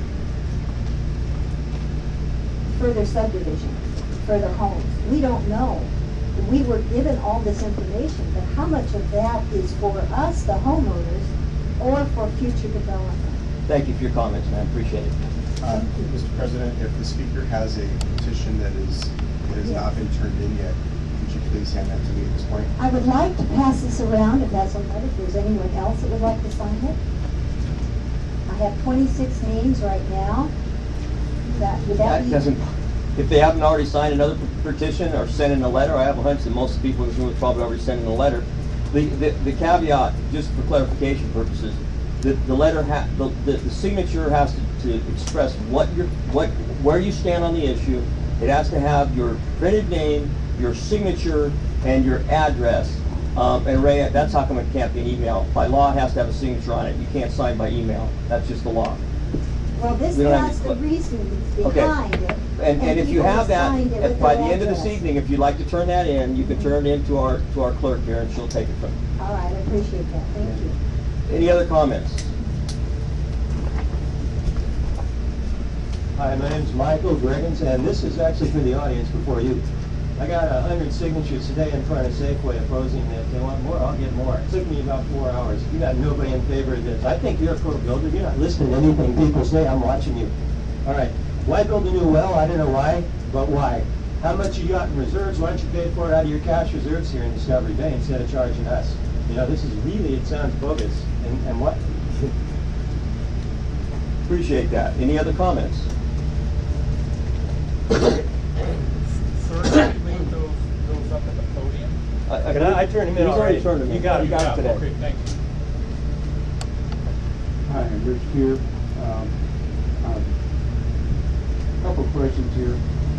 further subdivision, further homes. We don't know. We were given all this information, but how much of that is for us, the homeowners, or for future development? Thank you for your comments, man. Appreciate it. Mr. President, if the speaker has a petition that has not been turned in yet, would you please hand that to me at this point? I would like to pass this around, if that's all right, if there's anyone else that would like to sign it. I have 26 names right now. Would that be? Doesn't, if they haven't already signed another petition or sent in a letter, I have a hunch that most people in this room have probably already sent in a letter. The caveat, just for clarification purposes, the letter the signature has to express where you stand on the issue. It has to have your printed name, your signature, and your address. And Ray, that's how come it can't be an email. By law, it has to have a signature on it. You can't sign by email. That's just the law. Well, this has the reason behind it. And if you have that, by the end of this evening, if you'd like to turn that in, you can turn it in to our clerk here, and she'll take it from you. All right, I appreciate that. Thank you. Any other comments? Hi, my name is Michael Greggins, and this is actually for the audience before you. I got 100 signatures today in front of Safeway opposing that. If they want more, I'll get more. It took me about 4 hours. You got nobody in favor of this. I think you're a pro builder. You're not listening to anything people say. I'm watching you. All right. Why build a new well? I don't know why, but why? How much you got in reserves? Why don't you pay for it out of your cash reserves here in Discovery Bay instead of charging us? You know, this is really, it sounds bogus. And what? Appreciate that. Any other comments? Sir, can you leave those up at the podium? I turned him in He's already already. turned him in. You got it. You got it today. Okay, thank you. Hi, I'm Rich here. Couple questions here.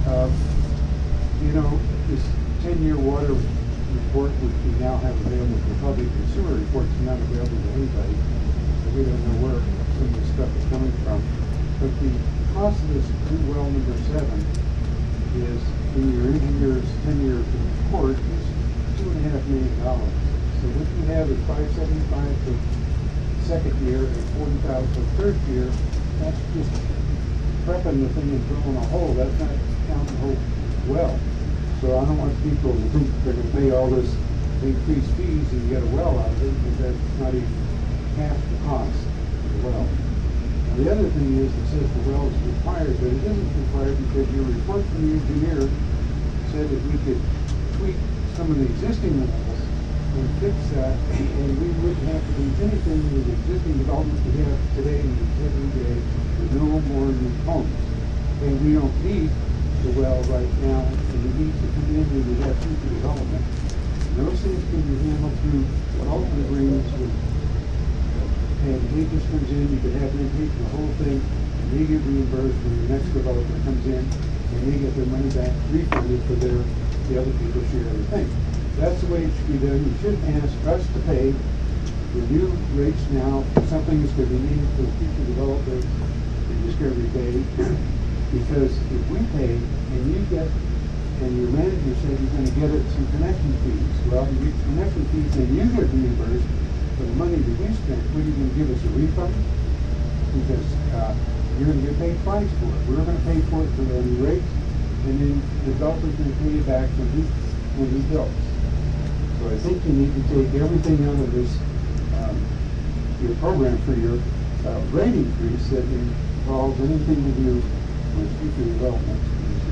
This 10-year water report, which we now have available to the public, the sewer report's not available to anybody, so we don't know where some of this stuff is coming from. But the cost of this new well number 7 is, in your engineer's 10-year report, is $2.5 million. So what you have is $575 for second year and $40,000 for third year. That's just prepping the thing and drilling a hole. That's not counting the whole well. So I don't want people to think they're going to pay all this increased fees and get a well out of it, because that's not even half the cost of the well. Now, the other thing is, it says the well is required, but it isn't required because your report from the engineer said that we could tweak some of the existing wells and fix that, and we wouldn't have to do anything with the existing development we have today in the present day with no more new homes. And we don't need the well right now, and we need to come in when we have future development. Those things can be handled through development agreements with, and he just comes in, you can have them pay for the whole thing, and they get reimbursed when the next developer comes in, and they get their money back refunded for the other people's share of the thing. That's the way it should be done. You shouldn't ask us to pay the new rates now for something that's going to be needed for the future developer in Discovery Bay. Because if we pay and you get, and your manager said you're going to get it through connection fees, well, you get connection fees and you get reimbursed for the money that we spent. What are you going to give us, a refund? Because you're going to get paid twice for it. We're going to pay for it for the new rates, and then the developer's going to pay you back when he builds. So I think you need to take everything out of this, your program for your rate increase that involves anything to do with future development.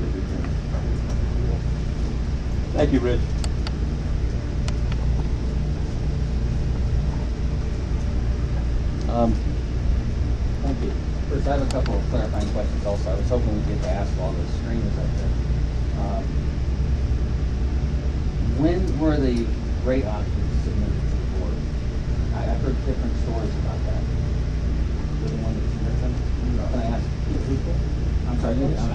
Thank you, Rich. Thank you. First, I have a couple of clarifying questions also. I was hoping we'd get to ask while the screen is up there. When were the rate options submitted to the board? I've heard different stories about that. You're the one that submitted them? Can I ask? I'm sorry. When were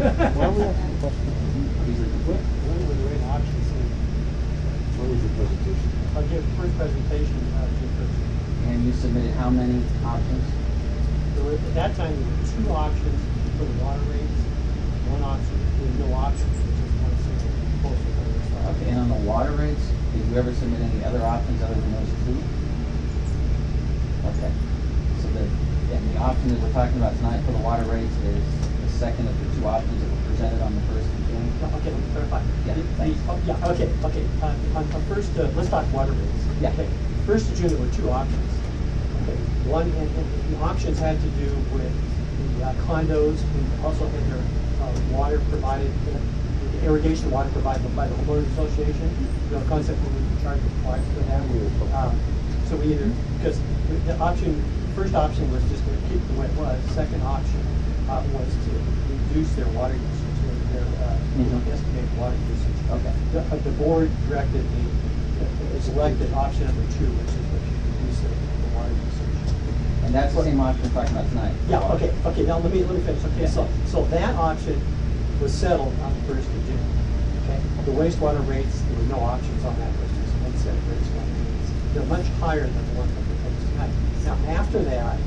the rate options? What was your presentation? I'll give first presentation June 1st. And you submitted how many options? At that time, there were 2 options for the water rates. One option, there was no options, which is one single proposal. Okay, and on the water rates, did you ever submit any other options other than those 2? Okay. So the option that we're talking about tonight for the water rates is the second of the 2 options that were presented on the 1st of June? Okay, let me clarify. Yeah, Okay. On first, let's talk water rates. Yeah. Okay. 1st of June, there were 2 options. Okay. One, and the options had to do with the condos, and also had their water provided, the irrigation water provided by the homeowners association. The concept where we would charge the twice for that. So we either, because the first option was just to keep it the way it was. Second option was to reduce their water usage, their estimated water usage. Okay. The board directed selected option number 2, which is what you reduce the water usage. And that's the same option we're talking about tonight? Yeah, okay, now let me finish. Okay, so that option was settled on the 1st of June. Okay, the wastewater rates, there were no options on that, which is one set of wastewater rates. They're much higher than the one that we're proposing tonight. Now, after that,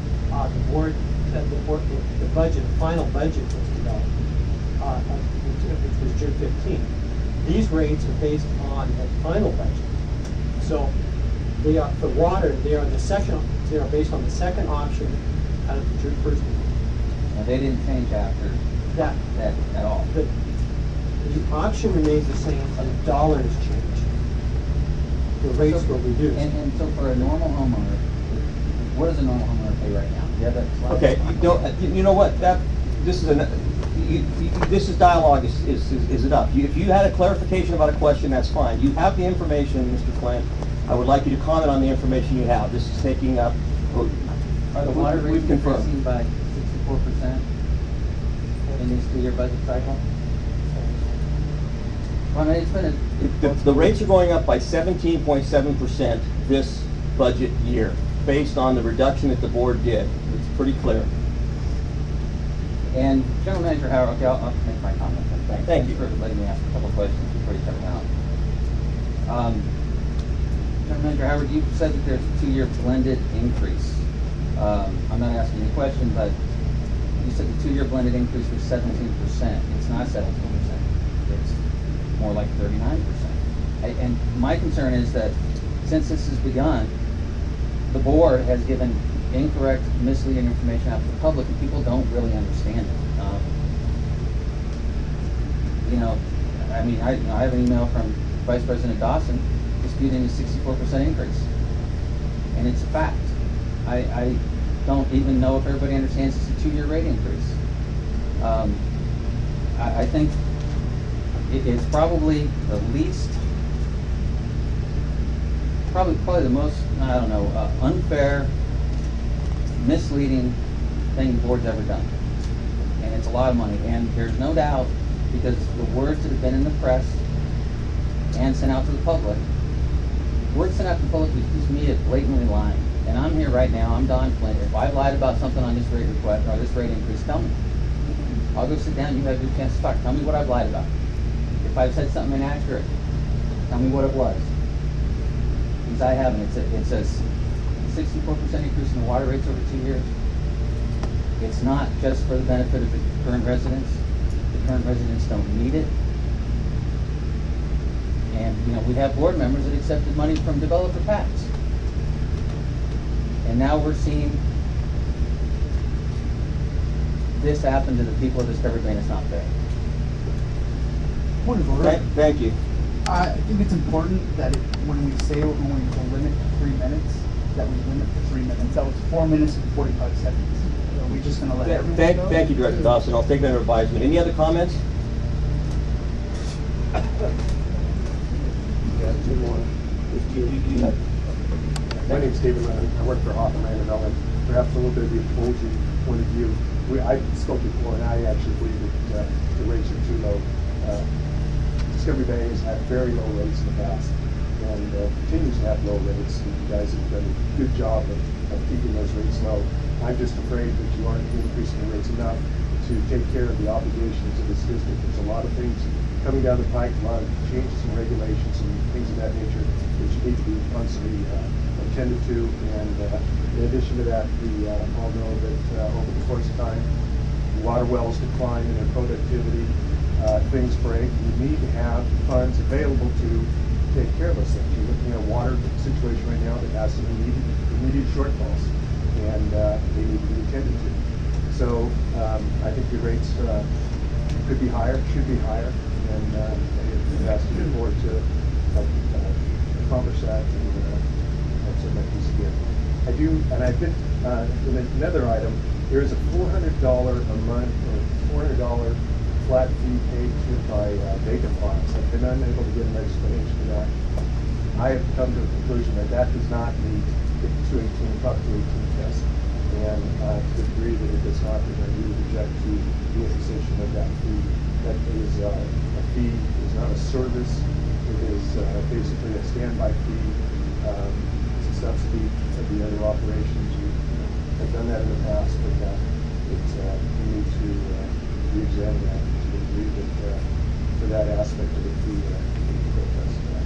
the budget, the final budget was developed, which was June 15th. These rates are based on the final budget. So they are, for water, they are based on the second option out of the June 1st meeting. Now, they didn't change after that at all? The option remains the same, but the dollars changed. The rates were reduced. And so for a normal homeowner, what does a normal homeowner pay right now? Do you have that slide? Okay, you know what, this is dialogue is enough. If you had a clarification about a question, that's fine. You have the information, Mr. Flynn. I would like you to comment on the information you have. This is taking up. Are the water rates increasing by 64% in this 2-year budget cycle? Well, I mean, it's been The rates are going up by 17.7% this budget year, based on the reduction that the board did. It's pretty clear. And General Manager Howard, okay, I'll make my comment then. Thank you for letting me ask a couple questions before you cut it out. General Manager Howard, you said that there's a 2-year blended increase. I'm not asking you a question, but you said the 2-year blended increase was 17%. It's not 17%. It's more like 39%. And my concern is that since this has begun, the board has given incorrect, misleading information out to the public, and people don't really understand it. I mean, I have an email from Vice President Dawson disputing a 64% increase, and it's a fact. I don't even know if everybody understands it's a 2-year rate increase. I think it's probably the least, probably the most, I don't know, unfair, misleading thing the board's ever done. And it's a lot of money. And there's no doubt, because the words that have been in the press and sent out to the public, words sent out to the public is just me blatantly lying. And I'm here right now, I'm Don Flint. If I lied about something on this rate request or this rate increase, tell me. I'll go sit down, you have your chance to talk. Tell me what I've lied about. If I've said something inaccurate, tell me what it was. Because I haven't. It's a 64% increase in the water rates over 2 years. It's not just for the benefit of the current residents. The current residents don't need it. And we have board members that accepted money from developer PACs. And now we're seeing this happen to the people of Discovery Bay, and it's not fair. Point of order. Thank you. I think it's important that when we say we're going to limit to 3 minutes, that we limit to 3 minutes. That was 4 minutes and 45 seconds. Are we just going to let everyone go? Thank you, Director Dawson. I'll take that under advisement. Any other comments? Yeah, 2 more. My name's David Lennon. I work for Hoffman Land Development. Perhaps a little bit of the opposing point of view. I spoke before, and I actually believe that the rates are too low. Discovery Bay has had very low rates in the past, and continues to have low rates. And you guys have done a good job of keeping those rates low. I'm just afraid that you aren't increasing the rates enough to take care of the obligations of this district. There's a lot of things coming down the pike, a lot of changes in regulations and things of that nature that you need to be constantly attended to. And in addition to that, we all know that over the course of time, water wells decline in their productivity, things break. You need to have funds available to take care of those things. You're looking at a water situation right now that has some immediate shortfalls, and they need to be attended to. So I think the rates could be higher, should be higher, and it has to be forward to accomplish that. And that's what my piece again. I do, and I've been in another item. There is a $400 a month or $400 flat fee paid to by vacant lots. I've been unable to get an explanation for that. I have come to the conclusion that that does not meet the 218, Prop 218 test. And to the degree that it does not, then we would reject the imposition of that fee. That is a fee, is not a service. It is basically a standby fee. It's a subsidy of the other operations. You have done that in the past, but it's we need to re-examine that to the degree that for that aspect of the fee, protest that.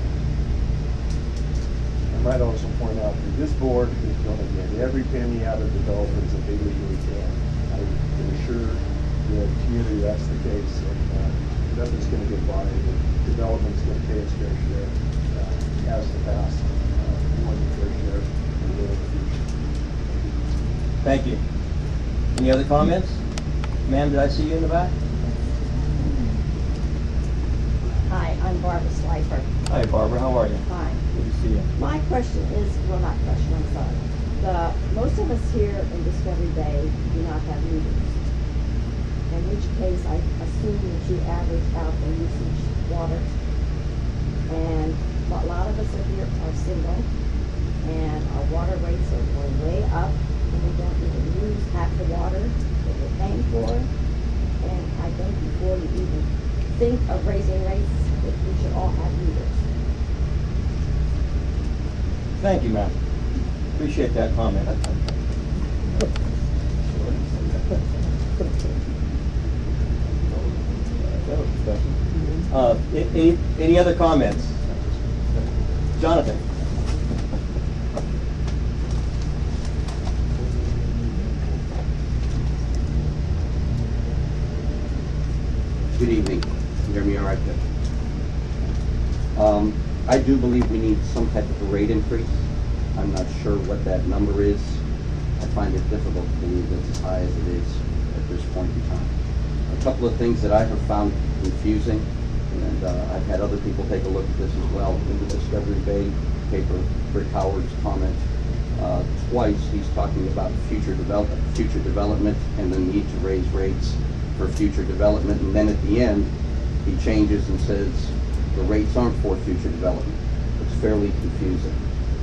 I might also point out that this board is going to get every penny out of developers that they legally can. I can assure the community that's the case, and nothing's going to get by. The development's going to pay its fair share, as in the past, more than fair share, and will in the future. Thank you. Any other comments? Ma'am, did I see you in the back? Hi, I'm Barbara Slifer. Hi, Barbara. How are you? Hi. Good to see you. My question is, well, not question, I'm sorry. Most of us here in Discovery Bay do not have meters. In which case, I assume that you average out the usage water. And a lot of us are here are single, and our water rates are going way up. and we don't even use half the water that we're paying for. And I think before you even think of raising rates, that we should all have meters. Thank you, ma'am. Appreciate that comment. Any other comments? Jonathan? Good evening. Can you hear me all right there? I do believe we need some type of a rate increase. I'm not sure what that number is. I find it difficult to believe it's as high as it is at this point in time. A couple of things that I have found confusing, and I've had other people take a look at this as well. In the Discovery Bay paper, Rick Howard's comment, twice he's talking about future development and the need to raise rates for future development, and then at the end he changes and says the rates aren't for future development. It's fairly confusing,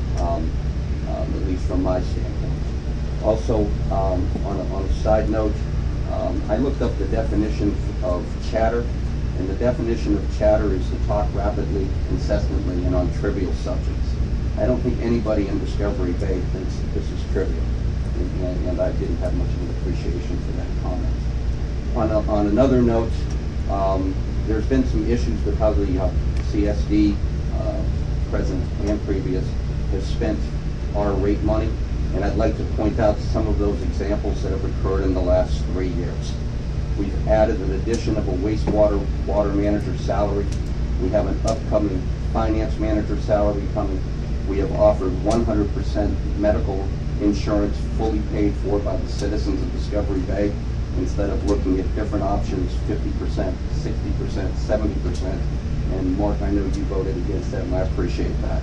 at least from my standpoint. Also, on a side note, I looked up the definition of chatter, and the definition of chatter is to talk rapidly, incessantly, and on trivial subjects. I don't think anybody in Discovery Bay thinks that this is trivial, and I didn't have much of an appreciation for that comment. On another note, there's been some issues with how the CSD, present and previous, has spent our rate money, and I'd like to point out some of those examples that have occurred in the last 3 years. We've added an addition of a water manager salary. We have an upcoming finance manager salary coming. We have offered 100% medical insurance fully paid for by the citizens of Discovery Bay, instead of looking at different options, 50%, 60%, 70%. And Mark, I know you voted against that, and I appreciate that.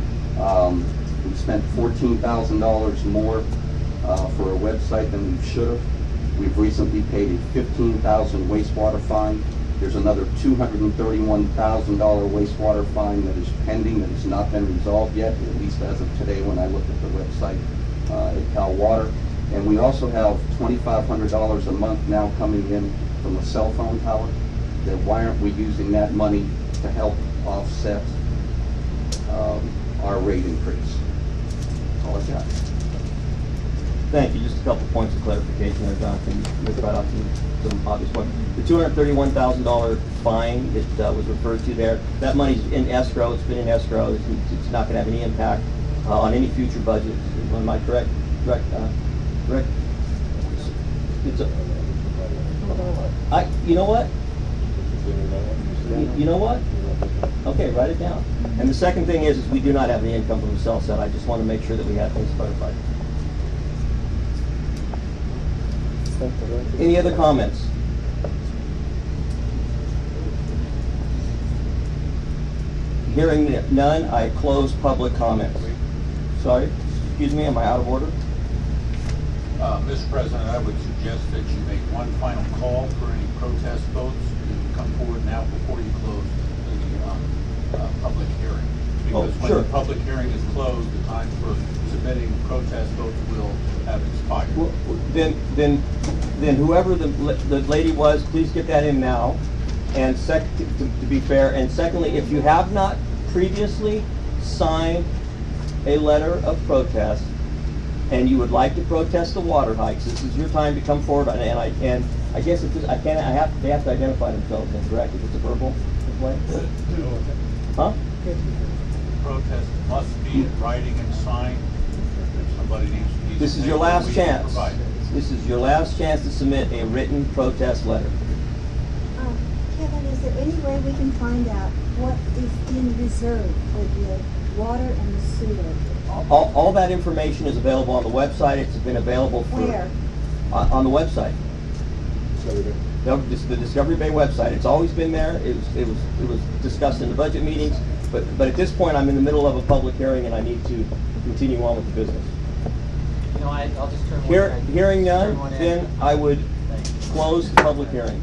We've spent $14,000 more for a website than we should have. We've recently paid a $15,000 wastewater fine. There's another $231,000 wastewater fine that is pending, that has not been resolved yet, at least as of today when I looked at the website at Cal Water. And we also have $2,500 a month now coming in from a cell phone tower. That why aren't we using that money to help offset our rate increase? That's all I got. Thank you. Just a couple points of clarification there, Jonathan. You brought out some obvious points. The $231,000 fine that was referred to there, that money's in escrow. It's been in escrow. It's not going to have any impact on any future budgets. Am I correct? Correct. You know what? You know what? Okay, write it down. And the second thing is we do not have any income from the cell set. I just want to make sure that we have things clarified. Any other comments? Hearing none, I close public comments. Sorry, excuse me, am I out of order? Mr. President, I would suggest that you make one final call for any protest votes to come forward now before you close the public hearing. Because when the public hearing is closed, the time for submitting protest votes will have expired. Well, then whoever the lady was, please get that in now. And to be fair, and secondly, if you have not previously signed a letter of protest, and you would like to protest the water hikes, this is your time to come forward. And I guess if this, they have to identify themselves. Then, correct? If it's a verbal complaint, huh? Protest must be in writing and signed. Somebody needs. This is your last chance. This is your last chance to submit a written protest letter. Kevin, is there any way we can find out what is in reserve for the water and the sewer? All that information is available on the website. It's been available for where? On the website. The Discovery Bay website. It's always been there. It was discussed in the budget meetings. But at this point, I'm in the middle of a public hearing, and I need to continue on with the business. You know, I'll just turn one. Hearing none, then I would close the public hearing.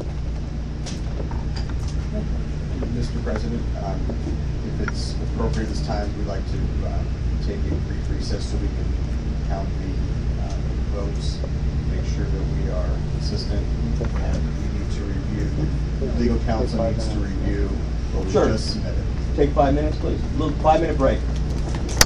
Mr. President, if it's appropriate this time, we'd like to take a brief recess so we can count the votes, make sure that we are consistent, and we need to review, legal counsel needs to review what we Sure. just submitted. Take 5 minutes, please. Little 5-minute break.